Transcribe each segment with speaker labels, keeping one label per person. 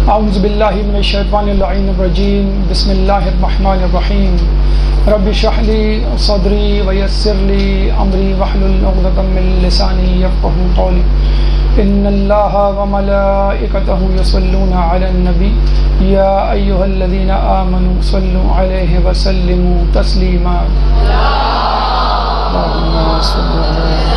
Speaker 1: اعوذ باللہ من الشیطان اللعین الرجیم بسم اللہ الرحمن الرحیم رب اشرح لی صدری ویسر لی امری واحلل عقدۃ من لسانی یفقہوا قولی ان اللہ وملائکتہ یصلون علی النبی یا ایہا الذین آمنوا صلوا علیہ وسلموا تسلیما اللہم صل علی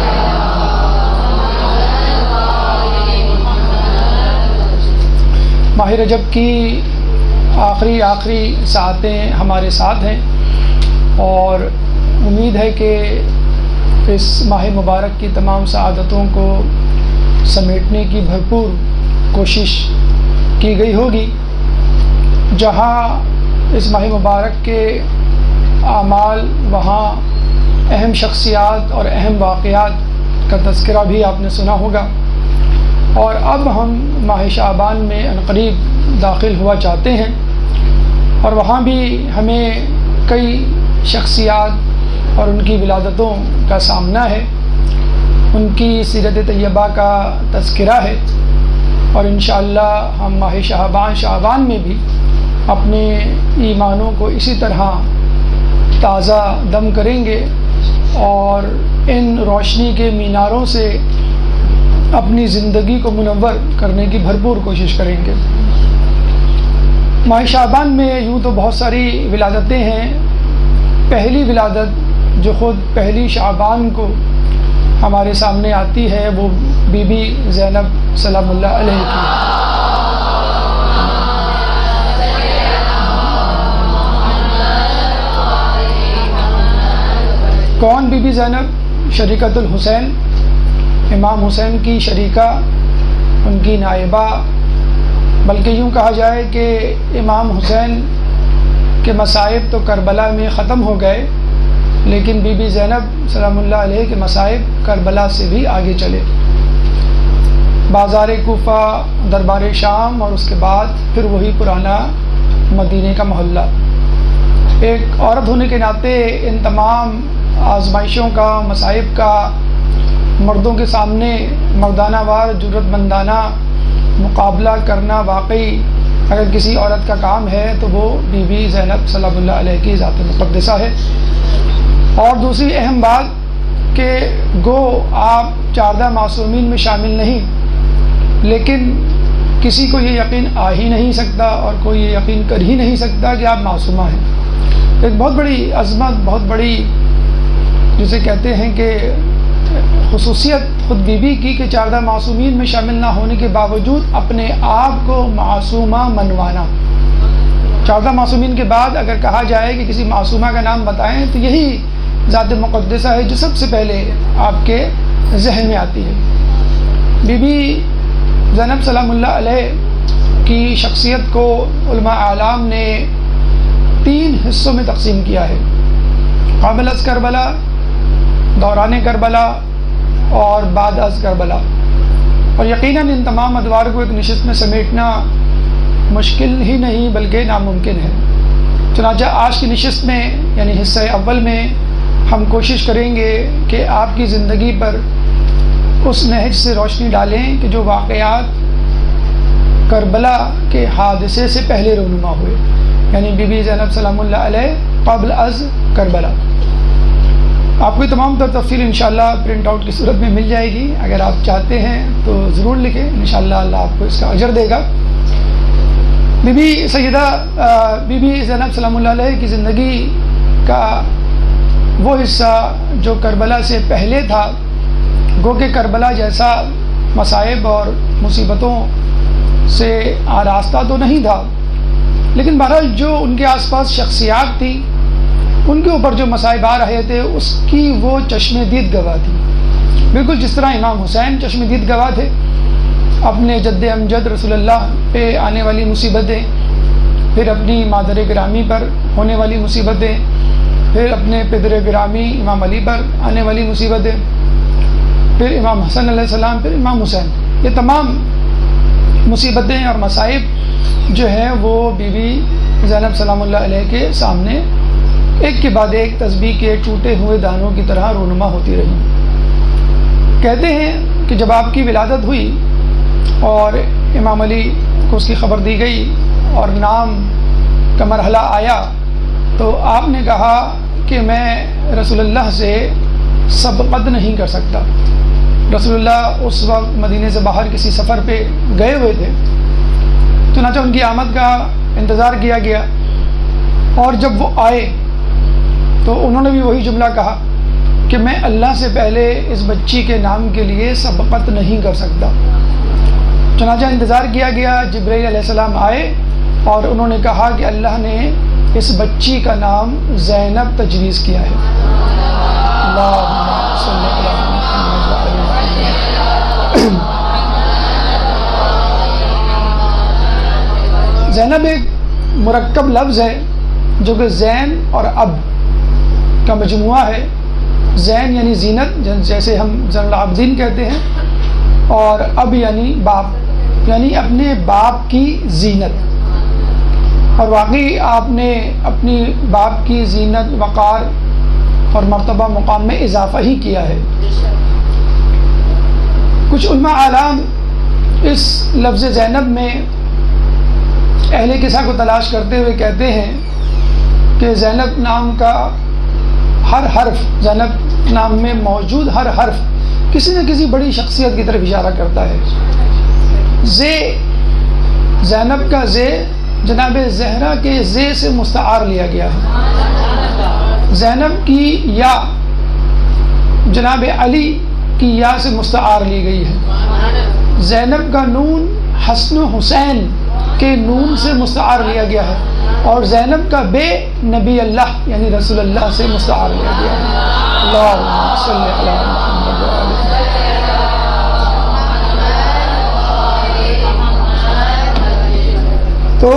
Speaker 1: ماہ رجب کی آخری ساعتیں ہمارے ساتھ ہیں اور امید ہے کہ اس ماہ مبارک کی تمام سعادتوں کو سمیٹنے کی بھرپور کوشش کی گئی ہوگی. جہاں اس ماہ مبارک کے اعمال وہاں اہم شخصیات اور اہم واقعات کا تذکرہ بھی آپ نے سنا ہوگا، اور اب ہم ماہ شعبان میں عنقریب داخل ہوا چاہتے ہیں اور وہاں بھی ہمیں کئی شخصیات اور ان کی ولادتوں کا سامنا ہے، ان کی سیرت طیبہ کا تذکرہ ہے، اور انشاءاللہ ہم ماہ شعبان میں بھی اپنے ایمانوں کو اسی طرح تازہ دم کریں گے اور ان روشنی کے میناروں سے اپنی زندگی کو منور کرنے کی بھرپور کوشش کریں گے. ماہ شعبان میں یوں تو بہت ساری ولادتیں ہیں. پہلی ولادت جو خود پہلی شعبان کو ہمارے سامنے آتی ہے وہ بی بی زینب سلام اللہ علیہ کی. کون بی بی زینب؟ شریکۃ الحسین، امام حسین کی شریکہ، ان کی نائبہ، بلکہ یوں کہا جائے کہ امام حسین کے مصائب تو کربلا میں ختم ہو گئے، لیکن بی بی زینب سلام اللہ علیہ کے مصائب کربلا سے بھی آگے چلے. بازار کوفہ، دربار شام اور اس کے بعد پھر وہی پرانا مدینے کا محلہ. ایک عورت ہونے کے ناطے ان تمام آزمائشوں کا، مصائب کا مردوں کے سامنے مردانہ وار جرت مندانہ مقابلہ کرنا واقعی اگر کسی عورت کا کام ہے تو وہ بی بی زینب سلام اللہ علیہ کی ذات مقدسہ ہے. اور دوسری اہم بات کہ گو آپ 14 معصومین میں شامل نہیں، لیکن کسی کو یہ یقین آ ہی نہیں سکتا اور کوئی یہ یقین کر ہی نہیں سکتا کہ آپ معصومہ ہیں. ایک بہت بڑی عظمت، بہت بڑی جسے کہتے ہیں کہ خصوصیت خود بی بی کی کہ 14 معصومین میں شامل نہ ہونے کے باوجود اپنے آپ کو معصومہ منوانا. 14 معصومین کے بعد اگر کہا جائے کہ کسی معصومہ کا نام بتائیں تو یہی ذات مقدسہ ہے جو سب سے پہلے آپ کے ذہن میں آتی ہے. بی بی زینب سلام اللہ علیہ کی شخصیت کو علماء اعلام نے 3 حصوں میں تقسیم کیا ہے: قبل از کربلا، دوران کربلا اور بعد از کربلا. اور یقیناً ان تمام ادوار کو ایک نشست میں سمیٹنا مشکل ہی نہیں بلکہ ناممکن ہے. چنانچہ آج کی نشست میں یعنی حصہ اول میں ہم کوشش کریں گے کہ آپ کی زندگی پر اس نہج سے روشنی ڈالیں کہ جو واقعات کربلا کے حادثے سے پہلے رونما ہوئے، یعنی بی بی زینب سلام اللہ علیہ قبل از کربلا. آپ کو تمام تر تفصیل انشاءاللہ پرنٹ آؤٹ کی صورت میں مل جائے گی. اگر آپ چاہتے ہیں تو ضرور لکھیں، انشاءاللہ اللہ آپ کو اس کا اجر دے گا. بی بی سیدہ بی بی زینب سلام اللہ علیہ کی زندگی کا وہ حصہ جو کربلا سے پہلے تھا، گو کہ کربلا جیسا مصائب اور مصیبتوں سے آراستہ تو نہیں تھا، لیکن بہرحال جو ان کے آس پاس شخصیات تھی ان کے اوپر جو مصائب آ رہے تھے اس کی وہ چشم دید گواہ تھی. بالکل جس طرح امام حسین چشم دید گواہ تھے اپنے جد امجد رسول اللہ پہ آنے والی مصیبتیں، پھر اپنی مادر گرامی پر ہونے والی مصیبتیں، پھر اپنے پدر گرامی امام علی پر آنے والی مصیبتیں، پھر امام حسن علیہ السلام، پھر امام حسین. یہ تمام مصیبتیں اور مصائب جو ہیں وہ بی بی زینب سلام اللہ علیہ کے سامنے ایک کے بعد ایک تسبیح کے ٹوٹے ہوئے دانوں کی طرح رونما ہوتی رہی. کہتے ہیں کہ جب آپ کی ولادت ہوئی اور امام علی کو اس کی خبر دی گئی اور نام کا مرحلہ آیا تو آپ نے کہا کہ میں رسول اللہ سے سبقت نہیں کر سکتا. رسول اللہ اس وقت مدینے سے باہر کسی سفر پہ گئے ہوئے تھے. چنانچہ ان کی آمد کا انتظار کیا گیا اور جب وہ آئے تو انہوں نے بھی وہی جملہ کہا کہ میں اللہ سے پہلے اس بچی کے نام کے لیے سبقت نہیں کر سکتا. چنانچہ انتظار کیا گیا. جبرائیل علیہ السلام آئے اور انہوں نے کہا کہ اللہ نے اس بچی کا نام زینب تجویز کیا ہے. اللہم صلی علی محمد وعلی محمد. زینب ایک مرکب لفظ ہے جو کہ زین اور اب کا مجموعہ ہے. زین یعنی زینت جیسے ہم زین العابدین کہتے ہیں، اور اب یعنی باپ، یعنی اپنے باپ کی زینت. اور واقعی آپ نے اپنی باپ کی زینت، وقار اور مرتبہ مقام میں اضافہ ہی کیا ہے. کچھ علماء اعلام اس لفظ زینب میں اہل قصہ کو تلاش کرتے ہوئے کہتے ہیں کہ زینب نام کا ہر حرف، زینب نام میں موجود ہر حرف کسی نہ کسی بڑی شخصیت کی طرف اشارہ کرتا ہے. زینب کا زے جناب زہرا کے زے سے مستعار لیا گیا ہے. زینب کی یا جناب علی کی یا سے مستعار لی گئی ہے. زینب کا نون حسن و حسین کے نون سے مستعار لیا گیا ہے، اور زینب کا بے نبی اللہ یعنی رسول اللہ سے مستعار لیا گیا ہے. اللہم صلی علی محمد وعلی محمد. تو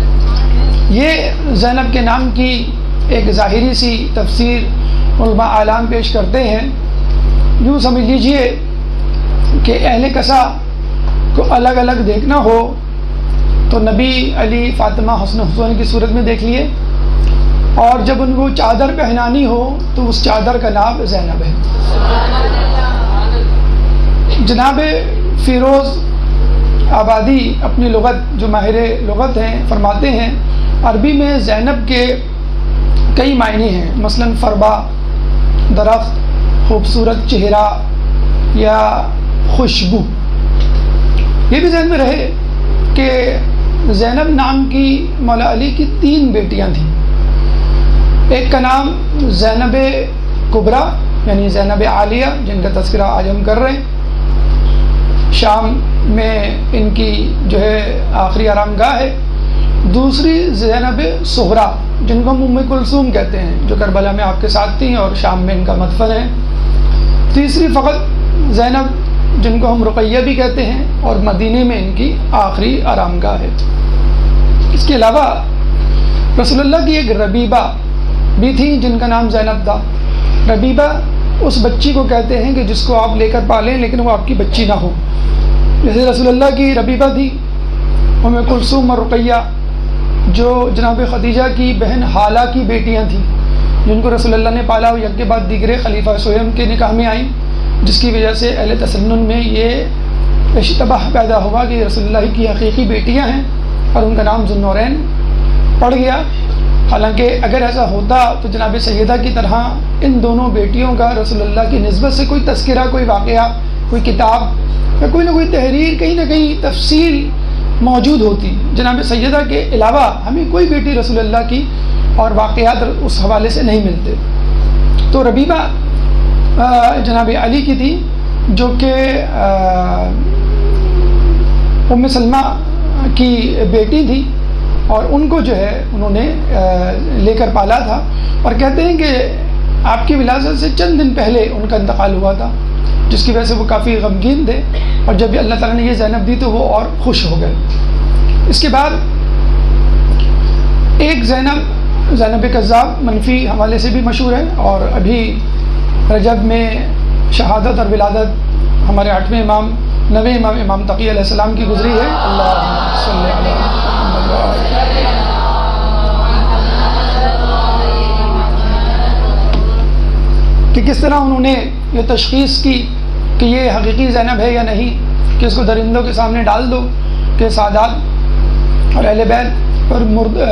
Speaker 1: یہ زینب کے نام کی ایک ظاہری سی تفسیر علماء اعلام پیش کرتے ہیں. یوں سمجھ لیجئے کہ اہل قصہ کو الگ الگ دیکھنا ہو تو نبی، علی، فاطمہ، حسن حسین کی صورت میں دیکھ لیے، اور جب ان کو چادر پہنانی ہو تو اس چادر کا نام زینب ہے. جناب فیروز آبادی اپنی لغت، جو ماہر لغت ہیں، فرماتے ہیں عربی میں زینب کے کئی معنی ہیں. مثلا فربا، درخت، خوبصورت چہرہ یا خوشبو. یہ بھی ذہن میں رہے کہ زینب نام کی مولا علی کی 3 بیٹیاں تھیں. ایک کا نام زینب کبریٰ یعنی زینب عالیہ، جن کا تذکرہ آج ہم کر رہے ہیں. شام میں ان کی جو ہے آخری آرام گاہ ہے. دوسری زینب صغریٰ جن کو ہم ام کلثوم کہتے ہیں، جو کربلا میں آپ کے ساتھ تھیں اور شام میں ان کا مدفن ہے. تیسری فقط زینب جن کو ہم رقیہ بھی کہتے ہیں، اور مدینے میں ان کی آخری آرام گاہ ہے. اس کے علاوہ رسول اللہ کی ایک ربیبہ بھی تھی جن کا نام زینب تھا. ربیبہ اس بچی کو کہتے ہیں کہ جس کو آپ لے کر پالیں لیکن وہ آپ کی بچی نہ ہو. جیسے رسول اللہ کی ربیبہ تھی ام کلثوم اور رقیہ، جو جناب خدیجہ کی بہن حالہ کی بیٹیاں تھیں، جن کو رسول اللہ نے پالا، اور یک کے بعد دیگرے خلیفہ سویم کے نکاح میں آئیں، جس کی وجہ سے اہل تسنن میں یہ اشتباہ پیدا ہوا کہ رسول اللہ کی حقیقی بیٹیاں ہیں اور ان کا نام ذوالنورین پڑ گیا. حالانکہ اگر ایسا ہوتا تو جناب سیدہ کی طرح ان دونوں بیٹیوں کا رسول اللہ کی نسبت سے کوئی تذکرہ، کوئی واقعہ، کوئی کتاب یا کوئی نہ کوئی تحریر، کہیں نہ کہیں تفصیل موجود ہوتی. جناب سیدہ کے علاوہ ہمیں کوئی بیٹی رسول اللہ کی اور واقعات اس حوالے سے نہیں ملتے. تو ربیبہ جناب علی کی تھی، جو کہ ام سلمہ کی بیٹی تھی، اور ان کو جو ہے انہوں نے لے کر پالا تھا. اور کہتے ہیں کہ آپ کی ولادت سے چند دن پہلے ان کا انتقال ہوا تھا، جس کی وجہ سے وہ کافی غمگین تھے، اور جب اللہ تعالیٰ نے یہ زینب دی تو وہ اور خوش ہو گئے. اس کے بعد ایک زینب کذاب منفی حوالے سے بھی مشہور ہے، اور ابھی رجب میں شہادت اور ولادت ہمارے 8ویں امام، 9ویں امام، امام تقی علیہ السلام کی گزری ہے. اللہم صلی علی محمد وعلی کہ کس طرح انہوں نے یہ تشخیص کی کہ یہ حقیقی زینب ہے یا نہیں، کہ اس کو درندوں کے سامنے ڈال دو کہ سادات اور اہل بیت پر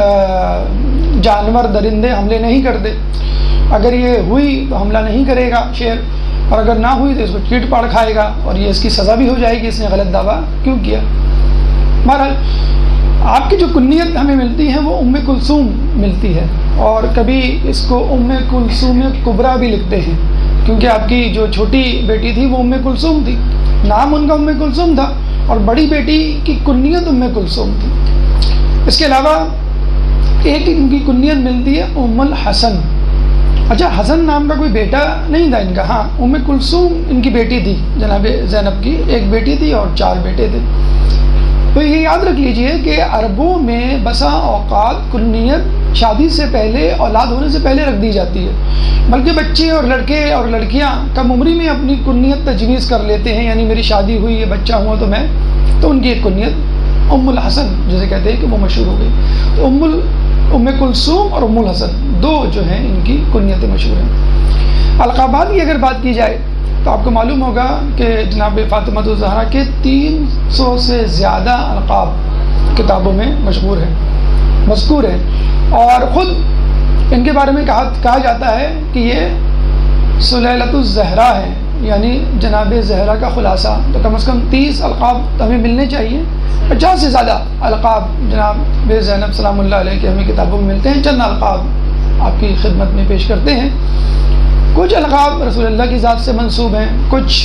Speaker 1: جانور درندے حملے نہیں کرتے. اگر یہ ہوئی تو حملہ نہیں کرے گا شیر، اور اگر نہ ہوئی تو اس کو چیٹ پاڑ کھائے گا، اور یہ اس کی سزا بھی ہو جائے گی اس نے غلط دعویٰ کیوں کیا. بہرحال آپ کی جو کنیت ہمیں ملتی ہے وہ ام کلثوم ملتی ہے، اور کبھی اس کو ام کلثوم کبریٰ بھی لکھتے ہیں، کیونکہ آپ کی جو چھوٹی بیٹی تھی وہ ام کلثوم تھی، نام ان کا ام کلثوم تھا، اور بڑی بیٹی کی کنیت ام کلثوم تھی. اس کے علاوہ ایک ان کی کنیت ملتی ہے ام الحسن. اچھا، حسن نام کا کوئی بیٹا نہیں تھا ان کا. ہاں، ام کلثوم ان کی بیٹی تھی، جناب زینب کی ایک بیٹی تھی اور 4 بیٹے تھے. تو یہ یاد رکھ لیجئے کہ عربوں میں بسا اوقات کنیت شادی سے پہلے، اولاد ہونے سے پہلے رکھ دی جاتی ہے، بلکہ بچے اور لڑکے اور لڑکیاں کم عمری میں اپنی کنیت تجویز کر لیتے ہیں. یعنی میری شادی ہوئی ہے، بچہ ہوا تو ان کی ایک کنیت ام الحسن جسے کہتے ہیں کہ وہ مشہور ہو گئی. تو ام کلثوم اور ام الحسن 2 جو ہیں ان کی کنیتیں مشہور ہیں. القابات کی اگر بات کی جائے تو آپ کو معلوم ہوگا کہ جناب فاطمہ الزہرا کے 300 سے زیادہ القاب کتابوں میں مذکور ہیں، اور خود ان کے بارے میں کہا جاتا ہے کہ یہ سلیلۃ الزہرا ہے، یعنی جناب زہرا کا خلاصہ. تو کم از کم 30 القاب ہمیں ملنے چاہیے. 50 سے زیادہ القاب جناب زینب سلام اللہ علیہ کے ہمیں کتابوں میں ملتے ہیں. چند القاب آپ کی خدمت میں پیش کرتے ہیں. کچھ القاب رسول اللہ کی ذات سے منسوب ہیں، کچھ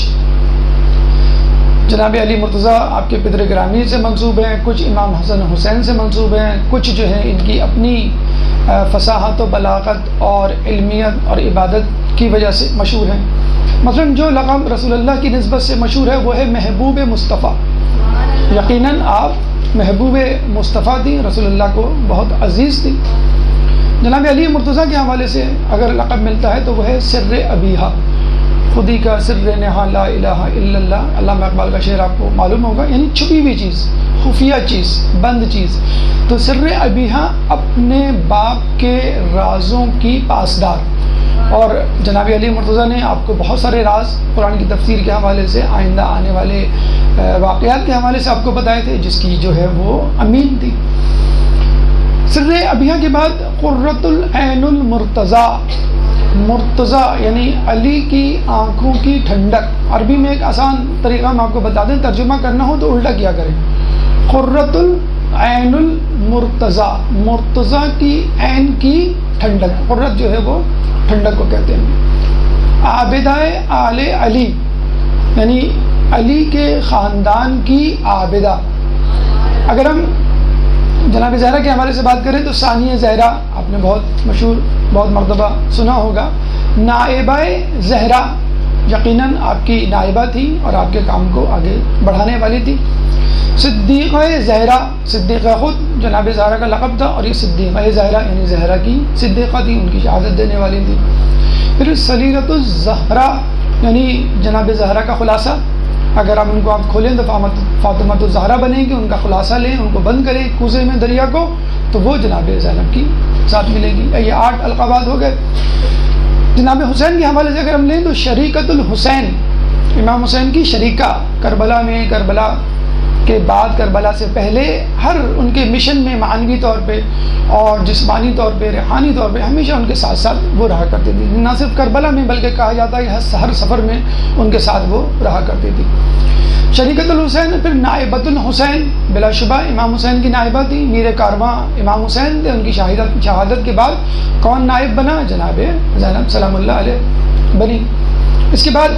Speaker 1: جناب علی مرتضیٰ آپ کے پدر گرامی سے منسوب ہیں، کچھ امام حسن حسین سے منسوب ہیں، کچھ جو ہیں ان کی اپنی فصاحت و بلاغت اور علمیت اور عبادت کی وجہ سے مشہور ہیں. مثلا جو لقب رسول اللہ کی نسبت سے مشہور ہے وہ ہے محبوب مصطفیٰ. یقیناً آپ محبوب مصطفیٰ تھی، رسول اللہ کو بہت عزیز تھی. جناب علی مرتضیٰ کے حوالے سے اگر لقب ملتا ہے تو وہ ہے سر ابیہا، خودی کا سر نہا لا الہ الا اللہ. علامہ اقبال کا شعر آپ کو معلوم ہوگا، یعنی چھپی ہوئی چیز، خفیہ چیز، بند چیز. تو سر ابیہا اپنے باپ کے رازوں کی پاسدار. اور جناب علی مرتضیٰ نے آپ کو بہت سارے راز قرآن کی تفسیر کے حوالے سے، آئندہ آنے والے واقعات کے حوالے سے آپ کو بتائے تھے، جس کی جو ہے وہ امین تھی. سر ابیہا کے بعد قرۃ العین المرتضیٰ. مرتضیٰ یعنی علی کی آنکھوں کی ٹھنڈک. عربی میں ایک آسان طریقہ ہم آپ کو بتا دیں، ترجمہ کرنا ہو تو الٹا کیا کریں. قرۃ العین المرتضیٰ، مرتضیٰ کی عین کی ٹھنڈک. قرۃ جو ہے وہ ٹھنڈک کو کہتے ہیں. عابدۂ آل علی یعنی علی کے خاندان کی عابدہ. اگر ہم جناب زہرا کے حوالے سے بات کریں تو ثانیہ زہرا آپ نے بہت مشہور، بہت مرتبہ سنا ہوگا. نائبہ زہرا، یقیناً آپ کی نائبہ تھی اور آپ کے کام کو آگے بڑھانے والی تھی. صدیقہ زہرا، صدیقہ خود جناب زہرا کا لقب تھا، اور یہ صدیقہ زہرا یعنی زہرا کی صدیقہ تھی، ان کی شہادت دینے والی تھی. پھر سلیلۃ الزہرا یعنی جناب زہرا کا خلاصہ. اگر آپ ان کو کھولیں تو فاطمہ الزہرا بنیں گے، ان کا خلاصہ لیں، ان کو بند کریں کوزے میں دریا کو، تو وہ جناب زینب کی ساتھ ملے گی. یہ 8 القابات ہو گئے. جناب حسین کے حوالے سے اگر ہم لیں تو شریکۃ الحسین، امام حسین کی شریکہ. کربلا میں، کربلا کے بعد، کربلا سے پہلے ہر ان کے مشن میں معنوی طور پہ اور جسمانی طور پہ، روحانی طور پہ ہمیشہ ان کے ساتھ ساتھ وہ رہا کرتی تھی. نہ صرف کربلا میں بلکہ کہا جاتا ہے کہ ہر سفر میں ان کے ساتھ وہ رہا کرتی تھی. شریکۃ الحسین. پھر نائبۃ الحسین، بلا شبہ امام حسین کی نائبہ تھی. میر کارواں امام حسین تھے. ان کی شہادت کے بعد کون نائب بنا؟ جناب زینب سلام اللہ علیہ بنی. اس کے بعد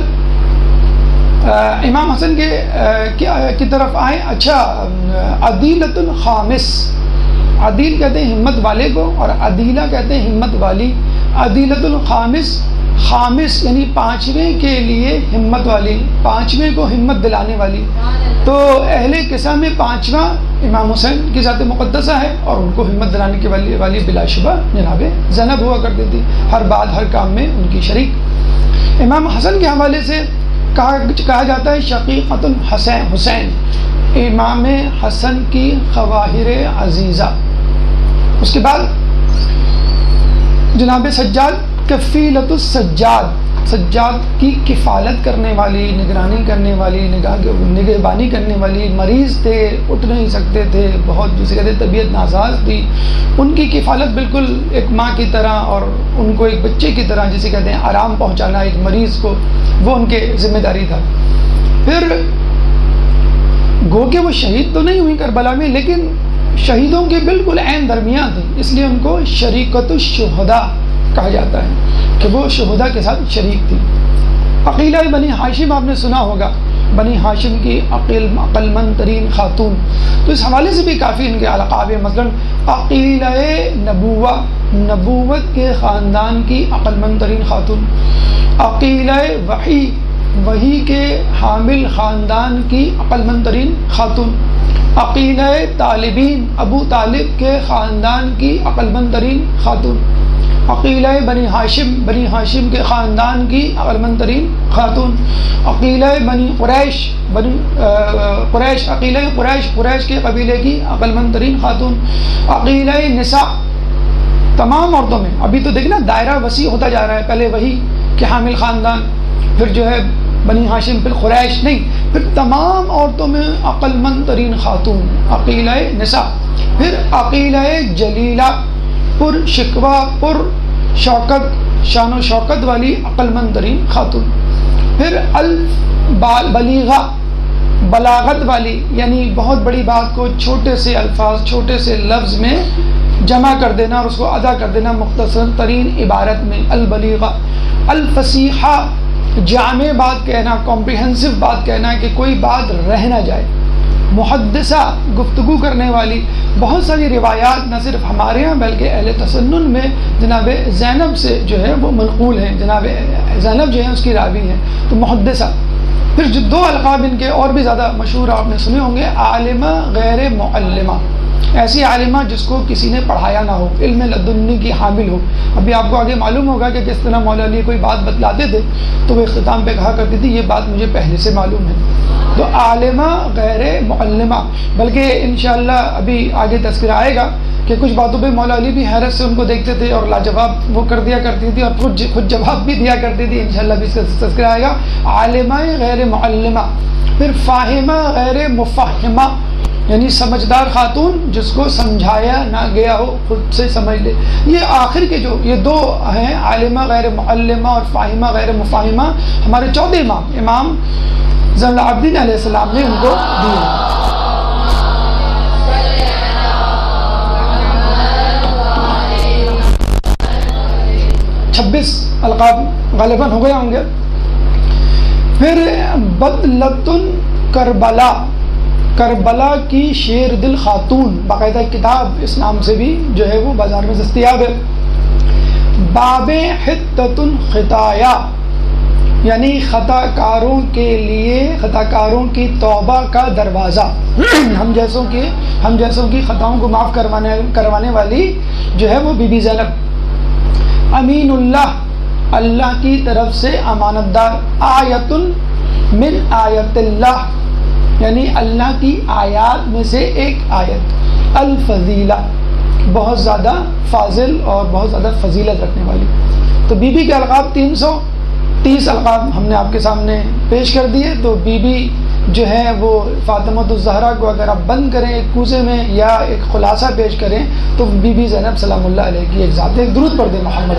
Speaker 1: امام حسن کی طرف آئیں. اچھا، عدیلۃ الخامس. عدیل کہتے ہیں ہمت والے کو، اور عدیلہ کہتے ہیں ہمت والی. عدیلۃ الخامس، خامس یعنی 5ویں کے لیے ہمت والی، 5ویں کو ہمت دلانے والی. تو اہل قصہ میں 5واں امام حسین کی ذات مقدسہ ہے، اور ان کو ہمت دلانے کی والی بلا شبہ جناب زینب ہوا کرتی تھی، ہر بات ہر کام میں ان کی شریک. امام حسن کے حوالے سے کہا جاتا ہے شقیقۃ الحسین، امام حسن کی خواہر عزیزہ. اس کے بعد جناب سجاد، کفیلۃ السجاد. سجاد کی کفالت کرنے والی، نگرانی کرنے والی، نگہبانی کرنے والی، مریض تھے، اٹھ نہیں سکتے تھے، بہت جسے کہتے طبیعت ناساز تھی، ان کی کفالت بالکل ایک ماں کی طرح اور ان کو ایک بچے کی طرح جسے کہتے ہیں آرام پہنچانا ایک مریض کو، وہ ان کے ذمہ داری تھا۔ پھر گو کہ وہ شہید تو نہیں ہوئی کربلا میں، لیکن شہیدوں کے بالکل عین درمیان تھی، اس لیے ان کو شریکۃ الشہداء کہا جاتا ہے کہ وہ شہداء کے ساتھ شریک تھی۔ عقیلہ بنی ہاشم آپ نے سنا ہوگا، بنی ہاشم کی عقل مند ترین خاتون، تو اس حوالے سے بھی کافی ان کے القاب ہیں، مثلا عقیلہ نبوہ، نبوت کے خاندان کی عقل مند ترین خاتون، عقیلہ وحی، وحی کے حامل خاندان کی عقل مند ترین خاتون، عقیلہ طالبین، ابو طالب کے خاندان کی عقل مند ترین خاتون، عقیلہ بنی ہاشم، بنی ہاشم کے خاندان کی عقل مند ترین خاتون، عقیلہ بنی قریش، قریش، عقیلہ قریش، قریش کے قبیلے کی عقل مند ترین خاتون، عقیلہ نساء، تمام عورتوں میں، ابھی تو دیکھنا دائرہ وسیع ہوتا جا رہا ہے، پہلے وہی کہ حامل خاندان، پھر جو ہے بنی ہاشم، پھر قریش، نہیں، پھر تمام عورتوں میں عقل مند ترین خاتون عقیلہ نساء، پھر عقیلہ جلیلہ، پر شکوہ، پر شوکت، شان و شوکت والی عقل مند ترین خاتون، پھر البلیغہ، بلاغت والی، یعنی بہت بڑی بات کو چھوٹے سے الفاظ، چھوٹے سے لفظ میں جمع کر دینا اور اس کو ادا کر دینا مختصر ترین عبارت میں، البلیغہ، الفصیحہ، جامع بات کہنا، کمپریہنسو بات کہنا کہ کوئی بات رہ نہ جائے، محدثہ، گفتگو کرنے والی، بہت ساری روایات نہ صرف ہمارے ہاں بلکہ اہل تسنن میں جناب زینب سے جو ہے وہ منقول ہیں، جناب زینب جو ہے اس کی راوی ہیں، تو محدثہ۔ پھر جو دو القاب ان کے اور بھی زیادہ مشہور آپ نے سنے ہوں گے، عالمہ غیر معلمہ، ایسی عالمہ جس کو کسی نے پڑھایا نہ ہو، علم لدنی کی حامل ہو۔ ابھی آپ کو آگے معلوم ہوگا کہ کس طرح مولا علی کوئی بات بتلاتے تھے تو وہ اختتام پہ کہا کرتی تھی یہ بات مجھے پہلے سے معلوم ہے، تو عالمہ غیر معلمہ، بلکہ انشاءاللہ ابھی آگے تذکرہ آئے گا کہ کچھ باتوں پہ مولا علی بھی حیرت سے ان کو دیکھتے تھے اور لاجواب وہ کر دیا کرتی تھی اور خود جواب بھی دیا کرتی تھی، انشاءاللہ بھی اس کا تذکرہ آئے گا۔ عالمہ غیر معلمہ، پھر فاہمہ غیر مفہمہ، یعنی سمجھدار خاتون جس کو سمجھایا نہ گیا ہو خود سے سمجھ لے۔ یہ آخر کے جو یہ دو ہیں، عالمہ غیر معلمہ اور فاہمہ غیر مفہمہ، ہمارے چوتھے امام زین العابدین علیہ السلام نے ان کو دیے۔ 26 القاب غالباً ہو گئے ہوں گے۔ پھر بدلتن کربلا، کربلا کی شیر دل خاتون، باقاعدہ کتاب اس نام سے بھی جو ہے وہ بازار میں دستیاب ہے۔ باب حتۃ خطایا، یعنی خطا کاروں کے لیے، خطا کاروں کی توبہ کا دروازہ، ہم جیسوں کی خطاؤں کو معاف کروانے والی جو ہے وہ بی بی زینب۔ امین اللہ، اللہ کی طرف سے امانت دار۔ آیت من آیت اللہ، یعنی اللہ کی آیات میں سے ایک آیت۔ الفضیلہ، بہت زیادہ فاضل اور بہت زیادہ فضیلت رکھنے والی۔ تو بی بی کے القاب 330 القاب ہم نے آپ کے سامنے پیش کر دیے۔ تو بی بی جو ہے وہ فاطمۃ الزہرا کو اگر آپ بند کریں ایک کوزے میں یا ایک خلاصہ پیش کریں تو بی بی زینب سلام اللہ علیہ کی ایک ذات ہے۔ ایک درود پڑھ دیں محمد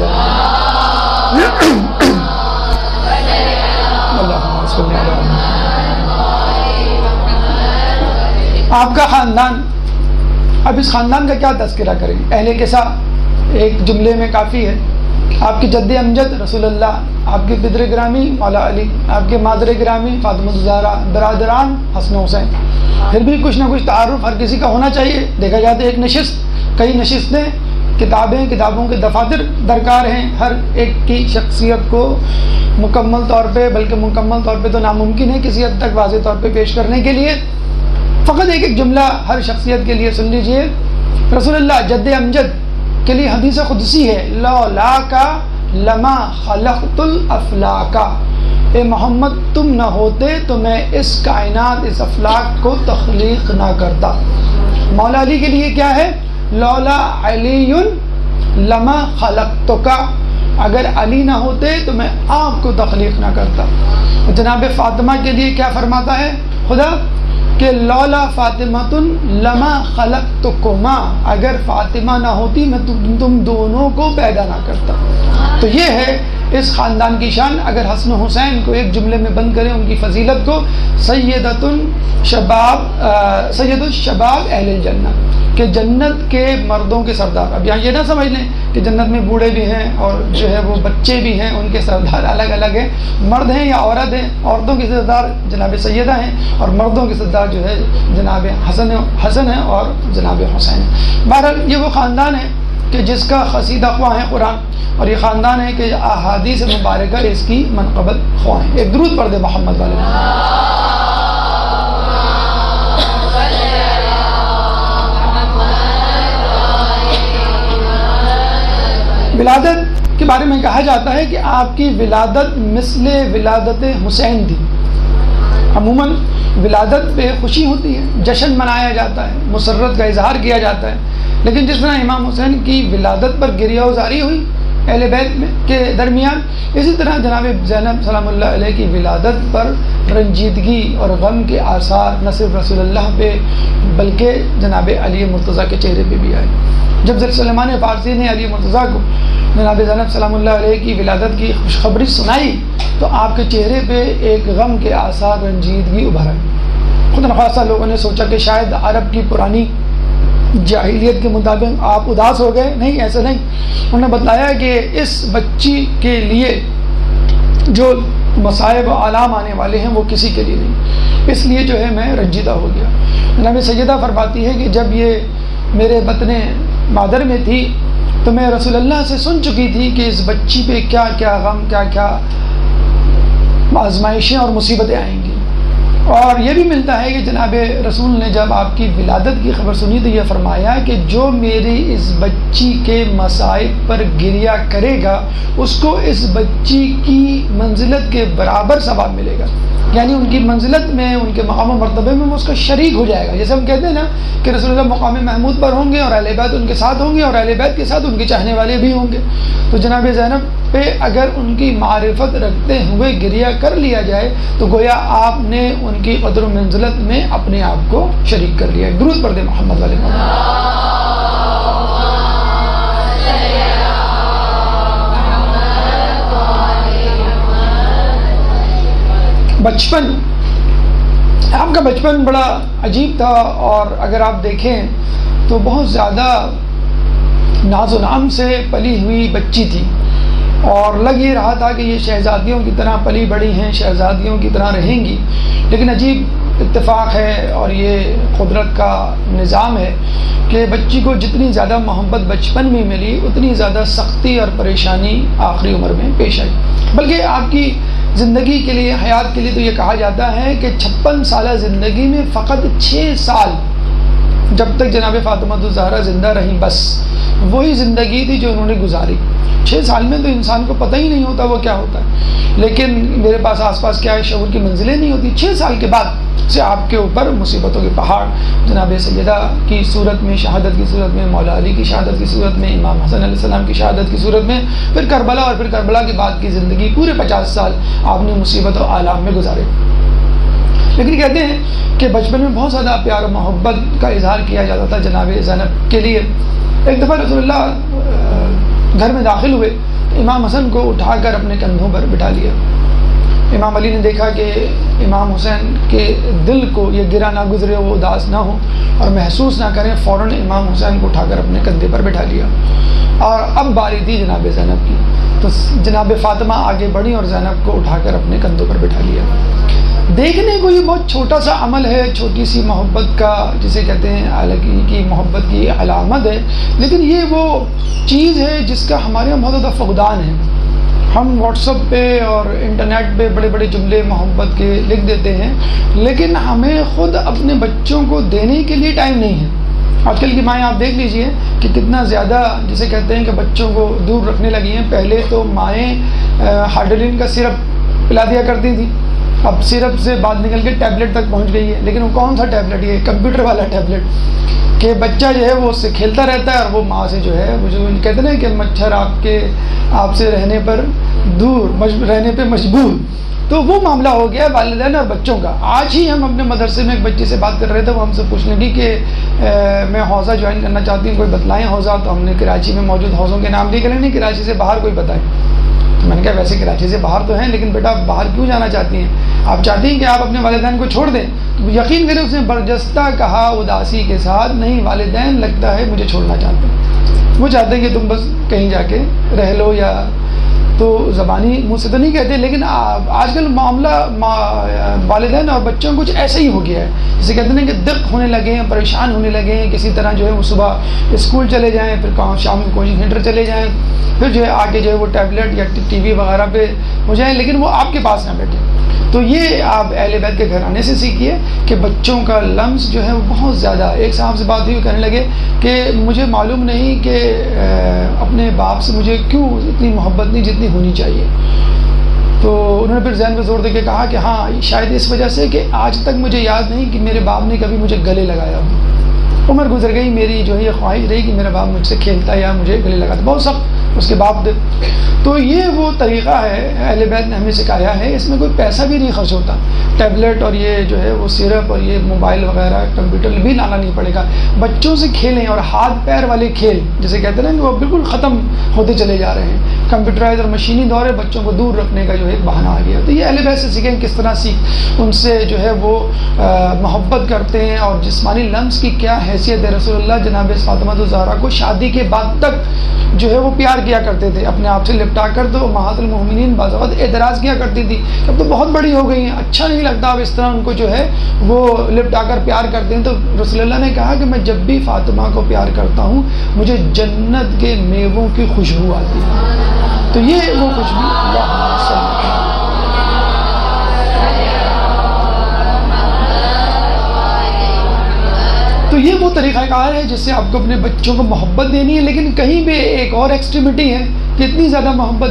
Speaker 1: آپ کا خاندان، اب اس خاندان کا کیا تذکرہ کریں؟ اہل کسا ایک جملے میں کافی ہے۔ آپ کی جد امجد رسول اللہ، آپ کے پدر گرامی مولا علی، آپ کے مادر گرامی فاطمہ الزہرا، برادران حسن حسین، پھر بھی کچھ نہ کچھ تعارف ہر کسی کا ہونا چاہیے۔ دیکھا جاتا ہے ایک نشست، کئی نشستیں، کتابیں، کتابوں کے دفاتر درکار ہیں ہر ایک کی شخصیت کو مکمل طور پہ، بلکہ مکمل طور پہ تو ناممکن ہے کسی حد تک واضح طور پہ پیش کرنے کے لیے۔ فقط ایک جملہ ہر شخصیت کے لیے سن لیجئے۔ رسول اللہ جد امجد کے لیے حدیث قدسی ہے، لولاک لما خلقت الافلاک، اے محمد تم نہ ہوتے تو میں اس کائنات، اس افلاک کو تخلیق نہ کرتا۔ مولا علی کے لیے کیا ہے؟ لولا علی لما خلقتک، اگر علی نہ ہوتے تو میں آپ کو تخلیق نہ کرتا. جناب فاطمہ کے لیے کیا فرماتا ہے خدا کہ لولا فاطمۃ لما خلقتکما، اگر فاطمہ نہ ہوتی میں تم دونوں کو پیدا نہ کرتا. تو یہ ہے اس خاندان کی شان. اگر حسن و حسین کو ایک جملے میں بند کریں ان کی فضیلت کو، سید الشباب اہل الجنہ، کہ جنت کے مردوں کے سردار. اب یہاں یہ نہ سمجھ لیں کہ جنت میں بوڑھے بھی ہیں اور جو ہے وہ بچے بھی ہیں، ان کے سردار الگ الگ ہیں. مرد ہیں یا عورت ہیں، عورتوں کے سردار جناب سیدہ ہیں اور مردوں کے سردار جو ہے جناب حسن ہیں اور جناب حسین ہیں. بہرحال یہ وہ خاندان ہے کہ جس کا قصیدہ خواہ ہے قرآن، اور یہ خاندان ہے کہ احادیث مبارکہ اس کی منقبت خواہ ہیں. ایک درود پڑھ دے محمد والے. ولادت کے بارے میں کہا جاتا ہے کہ آپ کی ولادت مثل ولادت حسین تھی. عموماً ولادت پہ خوشی ہوتی ہے، جشن منایا جاتا ہے، مسرت کا اظہار کیا جاتا ہے، لیکن جس طرح امام حسین کی ولادت پر گریہ وزاری ہوئی اہل بیت کے درمیان، اسی طرح جناب زینب سلام اللہ علیہ کی ولادت پر رنجیدگی اور غم کے آثار نہ صرف رسول اللہ پہ بلکہ جناب علی مرتضیٰ کے چہرے پہ بھی آئے. جب سلیمان فارسی نے علی مرتضیٰ کو جناب زینب سلام اللہ علیہ کی ولادت کی خوشخبری سنائی تو آپ کے چہرے پہ ایک غم کے آثار، رنجیدگی ابھر آئی. خود نخواستہ لوگوں نے سوچا کہ شاید عرب کی پرانی جاہلیت کے مطابق آپ اداس ہو گئے. نہیں، ایسا نہیں. انہوں نے بتلایا کہ اس بچی کے لیے جو مصائب و آلام آنے والے ہیں وہ کسی کے لیے نہیں، اس لیے جو ہے میں رنجیدہ ہو گیا. جناب سیدہ فرماتی ہے کہ جب یہ میرے بطن مادر میں تھی تو میں رسول اللہ سے سن چکی تھی کہ اس بچی پہ کیا کیا غم، کیا کیا آزمائشیں اور مصیبتیں آئیں گی. اور یہ بھی ملتا ہے کہ جناب رسول نے جب آپ کی ولادت کی خبر سنی تو یہ فرمایا کہ جو میری اس بچی کے مصائب پر گریہ کرے گا اس کو اس بچی کی منزلت کے برابر ثواب ملے گا. یعنی ان کی منزلت میں، ان کے مقام و مرتبے میں وہ اس کا شریک ہو جائے گا. جیسے ہم کہتے ہیں نا کہ رسول اللہ مقام محمود پر ہوں گے اور اہل بیت ان کے ساتھ ہوں گے اور اہل بیت کے ساتھ ان کے چاہنے والے بھی ہوں گے. تو جناب زینب پہ اگر ان کی معرفت رکھتے ہوئے گریہ کر لیا جائے تو گویا آپ نے ان کی قدر و منزلت میں اپنے آپ کو شریک کر لیا. درود پڑھ دے محمد والے محمد. بچپن، آپ کا بچپن بڑا عجیب تھا اور اگر آپ دیکھیں تو بہت زیادہ ناز و نام سے پلی ہوئی بچی تھی اور لگ یہ رہا تھا کہ یہ شہزادیوں کی طرح پلی بڑی ہیں، شہزادیوں کی طرح رہیں گی. لیکن عجیب اتفاق ہے اور یہ قدرت کا نظام ہے کہ بچی کو جتنی زیادہ محبت بچپن میں ملی اتنی زیادہ سختی اور پریشانی آخری عمر میں پیش آئی. بلکہ آپ کی زندگی کے لیے، حیات کے لیے تو یہ کہا جاتا ہے کہ 56 سالہ زندگی میں فقط 6 سال جب تک جناب فاطمہ الزہرا زندہ رہیں بس وہی زندگی تھی جو انہوں نے گزاری. 6 سال میں تو انسان کو پتہ ہی نہیں ہوتا وہ کیا ہوتا ہے، لیکن میرے پاس آس پاس کیا ہے شعور کی منزلیں نہیں ہوتی. 6 سال کے بعد سے آپ کے اوپر مصیبتوں کے پہاڑ جناب سیدہ کی صورت میں، شہادت کی صورت میں، مولا علی کی شہادت کی صورت میں، امام حسن علیہ السلام کی شہادت کی صورت میں، پھر کربلا اور پھر کربلا کے بعد کی زندگی، پورے 50 سال آپ نے مصیبت و آلام میں گزارے. لیکن کہتے ہیں کہ بچپن میں بہت زیادہ پیار و محبت کا اظہار کیا جاتا تھا جناب زینب کے لیے. ایک دفعہ رسول اللہ گھر میں داخل ہوئے، امام حسن کو اٹھا کر اپنے کندھوں پر بٹھا لیا. امام علی نے دیکھا کہ امام حسین کے دل کو یہ گرا نہ گزرے، وہ اداس نہ ہو اور محسوس نہ کریں، فوراً امام حسین کو اٹھا کر اپنے کندھے پر بٹھا لیا. اور اب باری تھی جناب زینب کی، تو جناب فاطمہ آگے بڑھی اور زینب کو اٹھا کر اپنے کندھوں پر بٹھا لیا. دیکھنے کو یہ بہت چھوٹا سا عمل ہے، چھوٹی سی محبت کا جسے کہتے ہیں الگی کی محبت کی علامت ہے، لیکن یہ وہ چیز ہے جس کا ہمارے یہاں بہت زیادہ فقدان ہے. ہم واٹس ایپ پہ اور انٹرنیٹ پہ بڑے بڑے جملے محبت کے لکھ دیتے ہیں، لیکن ہمیں خود اپنے بچوں کو دینے کے لیے ٹائم نہیں ہے. آج کل کی مائیں آپ دیکھ لیجئے کہ کتنا زیادہ جسے کہتے ہیں کہ بچوں کو دور رکھنے لگی ہیں. پہلے تو مائیں ہارڈلین کا سرپ پلا دیا کرتی تھی اب سرپ سے بات نکل کے ٹیبلٹ تک پہنچ گئی ہے، لیکن وہ کون سا ٹیبلٹ؟ یہ کمپیوٹر والا ٹیبلٹ، کہ بچہ جو ہے وہ اس سے کھیلتا رہتا ہے اور وہ ماں سے جو ہے وہ جو کہتے ہیں نا کہ مچھر آپ سے رہنے پر دور، رہنے پہ مجبور، تو وہ معاملہ ہو گیا والدین اور بچوں کا۔ آج ہی ہم اپنے مدرسے میں ایک بچے سے بات کر رہے تھے، وہ ہم سے پوچھنے لگی کہ میں حوزہ جوائن کرنا چاہتی ہوں، کوئی بتلائیں حوزہ۔ تو ہم نے کراچی میں موجود حوزوں کے نام لیے، نہیں کراچی سے باہر کوئی بتائیں۔ تو میں نے کہا ویسے کراچی سے باہر تو ہیں، لیکن بیٹا آپ باہر کیوں جانا چاہتی ہیں؟ آپ چاہتی ہیں کہ آپ اپنے والدین کو چھوڑ دیں؟ تو یقین کریں اس نے برجستہ کہا اداسی کے ساتھ، نہیں والدین لگتا ہے مجھے چھوڑنا چاہتے ہیں، وہ چاہتے ہیں کہ تم بس کہیں جا کے رہ لو، یا تو زبانی منہ سے تو نہیں کہتے، لیکن آج کل معاملہ والدین اور بچوں کچھ ایسا ہی ہو گیا ہے، جسے کہتے ہیں کہ دق ہونے لگے ہیں، پریشان ہونے لگے ہیں، کسی طرح جو ہے وہ صبح اسکول چلے جائیں، پھر شام کو کوچنگ سینٹر چلے جائیں، پھر جو ہے آگے جو ہے وہ ٹیبلٹ یا ٹی وی وغیرہ پہ ہو جائیں، لیکن وہ آپ کے پاس نہ بیٹھے۔ تو یہ آپ اہل بیت کے گھرانے سے سیکھیے کہ بچوں کا لمس جو ہے وہ بہت زیادہ۔ ایک صاحب سے بات ہوئی، کہنے لگے کہ مجھے معلوم نہیں کہ اپنے باپ سے مجھے کیوں اتنی محبت نہیں جتنی ہونی چاہیے۔ تو انہوں نے پھر ذہن پہ زور دے کے کہا کہ ہاں شاید اس وجہ سے کہ آج تک مجھے یاد نہیں کہ میرے باپ نے کبھی مجھے گلے لگایا ہو۔ عمر گزر گئی، میری جو ہے یہ خواہش رہی کہ میرا باپ مجھ سے کھیلتا یا مجھے گلے لگاتا، بہت سخت اس کے باپ تھے۔ تو یہ وہ طریقہ ہے اہل بیت نے ہمیں سکھایا ہے، اس میں کوئی پیسہ بھی نہیں خرچ ہوتا، ٹیبلٹ اور یہ جو ہے وہ سرپ اور یہ موبائل وغیرہ کمپیوٹر بھی لانا نہیں پڑے گا۔ بچوں سے کھیلیں، اور ہاتھ پیر والے کھیل جسے کہتے ہیں نا وہ بالکل ختم ہوتے چلے جا رہے ہیں۔ کمپیوٹرائز اور مشینی دور ہے، بچوں کو دور رکھنے کا جو ہے ایک بہانہ آ گیا۔ تو یہ اہل بیت سے سیکھیں کس طرح ان سے جو ہے وہ محبت کرتے ہیں، اور جسمانی لمس کی کیا حیثیت ہے۔ رسول اللہ جناب فاطمہ الزہرا کو شادی کے بعد تک جو ہے وہ پیار کیا کرتے تھے، اپنے آپ سے لپٹا کر۔ تو امہات المومنین بعض اوقات اعتراض کیا کرتی تھی، اب تو بہت بڑی ہو گئی ہیں، اچھا نہیں لگتا اب اس طرح ان کو جو ہے وہ لپٹا کر پیار کرتے ہیں۔ تو رسول اللہ نے کہا کہ میں جب بھی فاطمہ کو پیار کرتا ہوں مجھے جنت کے میووں کی خوشبو آتی ہے۔ تو یہ وہ خوشبو اللہ صلی اللہ علیہ وسلم۔ تو یہ وہ طریقہ کار ہے جس سے آپ کو اپنے بچوں کو محبت دینی ہے، لیکن کہیں بھی ایک اور ایکسٹریمٹی ہے کہ اتنی زیادہ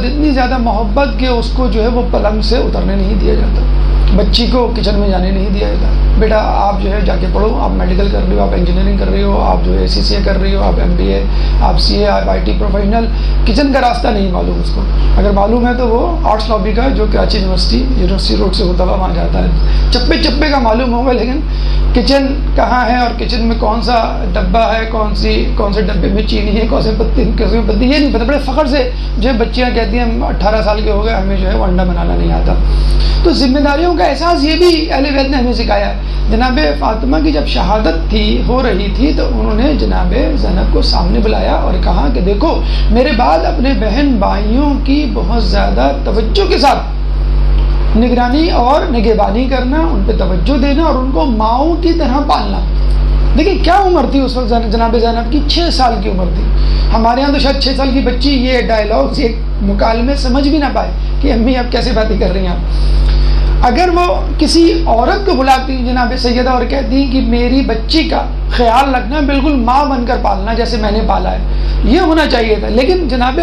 Speaker 1: محبت کہ اس کو جو ہے وہ پلنگ سے اترنے نہیں دیا جاتا، بچی کو کچن میں جانے نہیں دیا جاتا۔ بیٹا آپ جو ہے جا کے پڑھو، آپ میڈیکل کر رہے ہو، آپ انجینئرنگ کر رہے ہو، آپ جو ہے CCA کر رہی ہو، آپ MBA، آپ CA، آپ IT پروفیشنل، کچن کا راستہ نہیں معلوم اس کو، اگر معلوم ہے تو وہ آرٹس لابی کا جو کراچی یونیورسٹی روڈ سے ہوتا ہوا وہاں جاتا ہے، چپے چپے کا معلوم ہوگا، لیکن کچن کہاں ہے اور کچن میں کون سا ڈبہ ہے، کون سے ڈبے میں چینی ہے، کون سے پتی یہ نہیں پتہ۔ بڑے فخر سے جو ہے بچیاں کہتی ہیں 18 سال کے ہو گئے ہمیں جو ہے وہ انڈا بنانا نہیں آتا۔ تو ذمہ داریوں کا احساس یہ بھی اہل بیت نے ہمیں سکھایا ہے۔ جناب فاطمہ کی جب شہادت ہو رہی تھی تو انہوں نے جناب زینب کو سامنے بلایا اور کہا کہ دیکھو میرے بعد اپنے بہن بھائیوں کی بہت زیادہ توجہ کے ساتھ نگرانی اور نگہبانی کرنا، ان پہ توجہ دینا اور ان کو ماؤں کی طرح پالنا۔ دیکھیں کیا عمر تھی اس وقت جناب زینب کی، 6 سال کی عمر تھی۔ ہمارے ہاں تو شاید 6 سال کی بچی یہ ڈائلاگز یہ مکالمے سمجھ بھی نہ پائے کہ امی آپ کیسے باتیں کر رہی ہیں آپ۔ اگر وہ کسی عورت کو بلاتی جناب سیدہ اور کہتی ہیں کہ میری بچی کا خیال رکھنا، بالکل ماں بن کر پالنا جیسے میں نے پالا ہے، یہ ہونا چاہیے تھا، لیکن جناب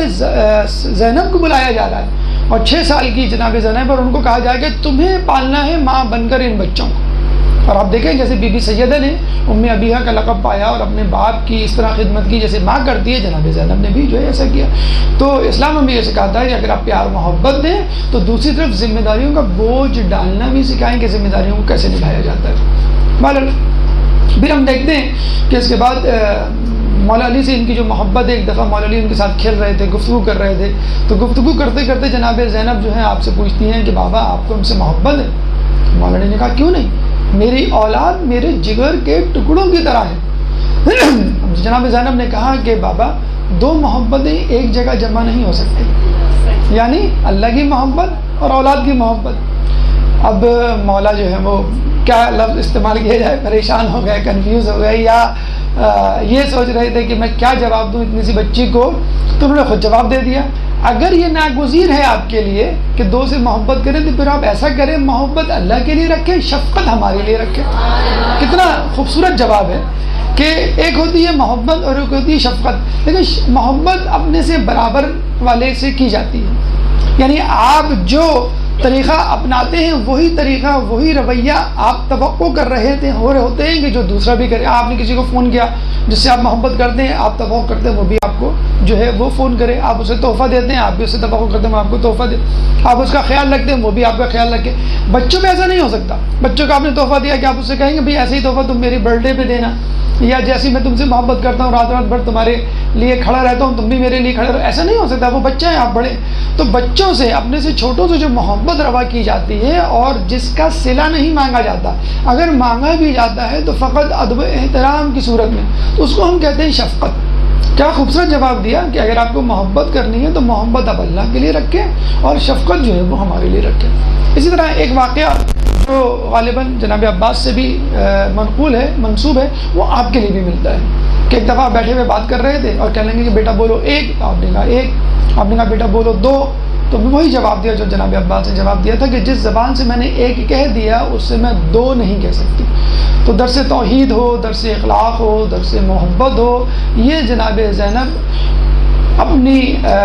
Speaker 1: زینب کو بلایا جا رہا ہے اور 6 سال کی جناب زینب اور ان کو کہا جائے کہ تمہیں پالنا ہے ماں بن کر ان بچوں کو۔ اور آپ دیکھیں جیسے بی بی سیدہ نے ام ابیہا کا لقب پایا اور اپنے باپ کی اس طرح خدمت کی جیسے ماں کرتی ہے، جناب زینب نے بھی جو ہے ایسا کیا۔ تو اسلام ہمیں یہ سکھاتا ہے کہ اگر آپ پیار محبت دیں تو دوسری طرف ذمہ داریوں کا بوجھ ڈالنا بھی سکھائیں کہ ذمہ داریوں کو کیسے نبھایا جاتا ہے۔ بہرحال پھر ہم دیکھتے ہیں کہ اس کے بعد مولا علی سے ان کی جو محبت ہے، ایک دفعہ مولا علی ان کے ساتھ کھیل رہے تھے، گفتگو کر رہے تھے، تو گفتگو کرتے کرتے جناب زینب جو ہے آپ سے پوچھتی ہیں کہ بابا آپ کو ہم سے محبت ہے؟ مولا علی نے کہا کیوں نہیں، میری اولاد میرے جگر کے ٹکڑوں کی طرح ہے۔ جناب زینب نے کہا کہ بابا 2 محبتیں ایک جگہ جمع نہیں ہو سکتی، یعنی اللہ کی محبت اور اولاد کی محبت۔ اب مولا جو ہے وہ کیا لفظ استعمال کیا جائے، پریشان ہو گئے، کنفیوز ہو گئے، یا یہ سوچ رہے تھے کہ میں کیا جواب دوں اتنی سی بچی کو، تو انہوں نے خود جواب دے دیا۔ اگر یہ ناگزیر ہے آپ کے لیے کہ 2 سے محبت کریں تو پھر آپ ایسا کریں، محبت اللہ کے لیے رکھیں، شفقت ہمارے لیے رکھیں۔ کتنا خوبصورت جواب ہے کہ ایک ہوتی ہے محبت اور ایک ہوتی ہے شفقت، لیکن محبت اپنے سے برابر والے سے کی جاتی ہے، یعنی آپ جو طریقہ اپناتے ہیں وہی طریقہ وہی رویہ آپ توقع کر رہے تھے ہوتے ہیں کہ جو دوسرا بھی کرے. آپ نے کسی کو فون کیا جس سے آپ محبت کرتے ہیں, آپ توقع کرتے ہیں وہ بھی آپ کو جو ہے وہ فون کرے. آپ اسے تحفہ دیتے ہیں, آپ بھی اسے توقع کرتے ہیں وہ آپ کو تحفہ دے. آپ اس کا خیال رکھتے ہیں وہ بھی آپ کا خیال رکھے. بچوں پہ ایسا نہیں ہو سکتا. بچوں کو آپ نے تحفہ دیا کہ آپ اس سے کہیں گے بھائی ایسے ہی تحفہ تم میری برتھ ڈے پہ دینا, یا جیسی میں تم سے محبت کرتا ہوں رات بھر تمہارے لیے کھڑا رہتا ہوں تم بھی میرے لیے کھڑے رہو. ایسا نہیں ہو سکتا. وہ بچہ ہے, آپ بڑے. تو بچوں سے, اپنے سے چھوٹوں سے جو محبت روا کی جاتی ہے اور جس کا صلہ نہیں مانگا جاتا, اگر مانگا بھی جاتا ہے تو فقط ادب احترام کی صورت میں, تو اس کو ہم کہتے ہیں شفقت. کیا خوبصورت جواب دیا کہ اگر آپ کو محبت کرنی ہے تو محبت آپ اللہ کے لیے رکھیں اور شفقت جو ہے وہ ہمارے لیے رکھیں. اسی طرح ایک واقعہ جو غالباً جناب عباس سے بھی منقول ہے, منسوب ہے, وہ آپ کے لیے بھی ملتا ہے کہ ایک دفعہ بیٹھے ہوئے بات کر رہے تھے اور کہنے لگے کہ بیٹا بولو ایک, آپ نے کہا ایک, آپ نے کہا بیٹا بولو دو, تو وہی جواب دیا جو جناب عباس نے جواب دیا تھا کہ جس زبان سے میں نے ایک کہہ دیا اس سے میں دو نہیں کہہ سکتی. تو درس توحید ہو, درس اخلاق ہو, درس محبت ہو, یہ جناب زینب اپنی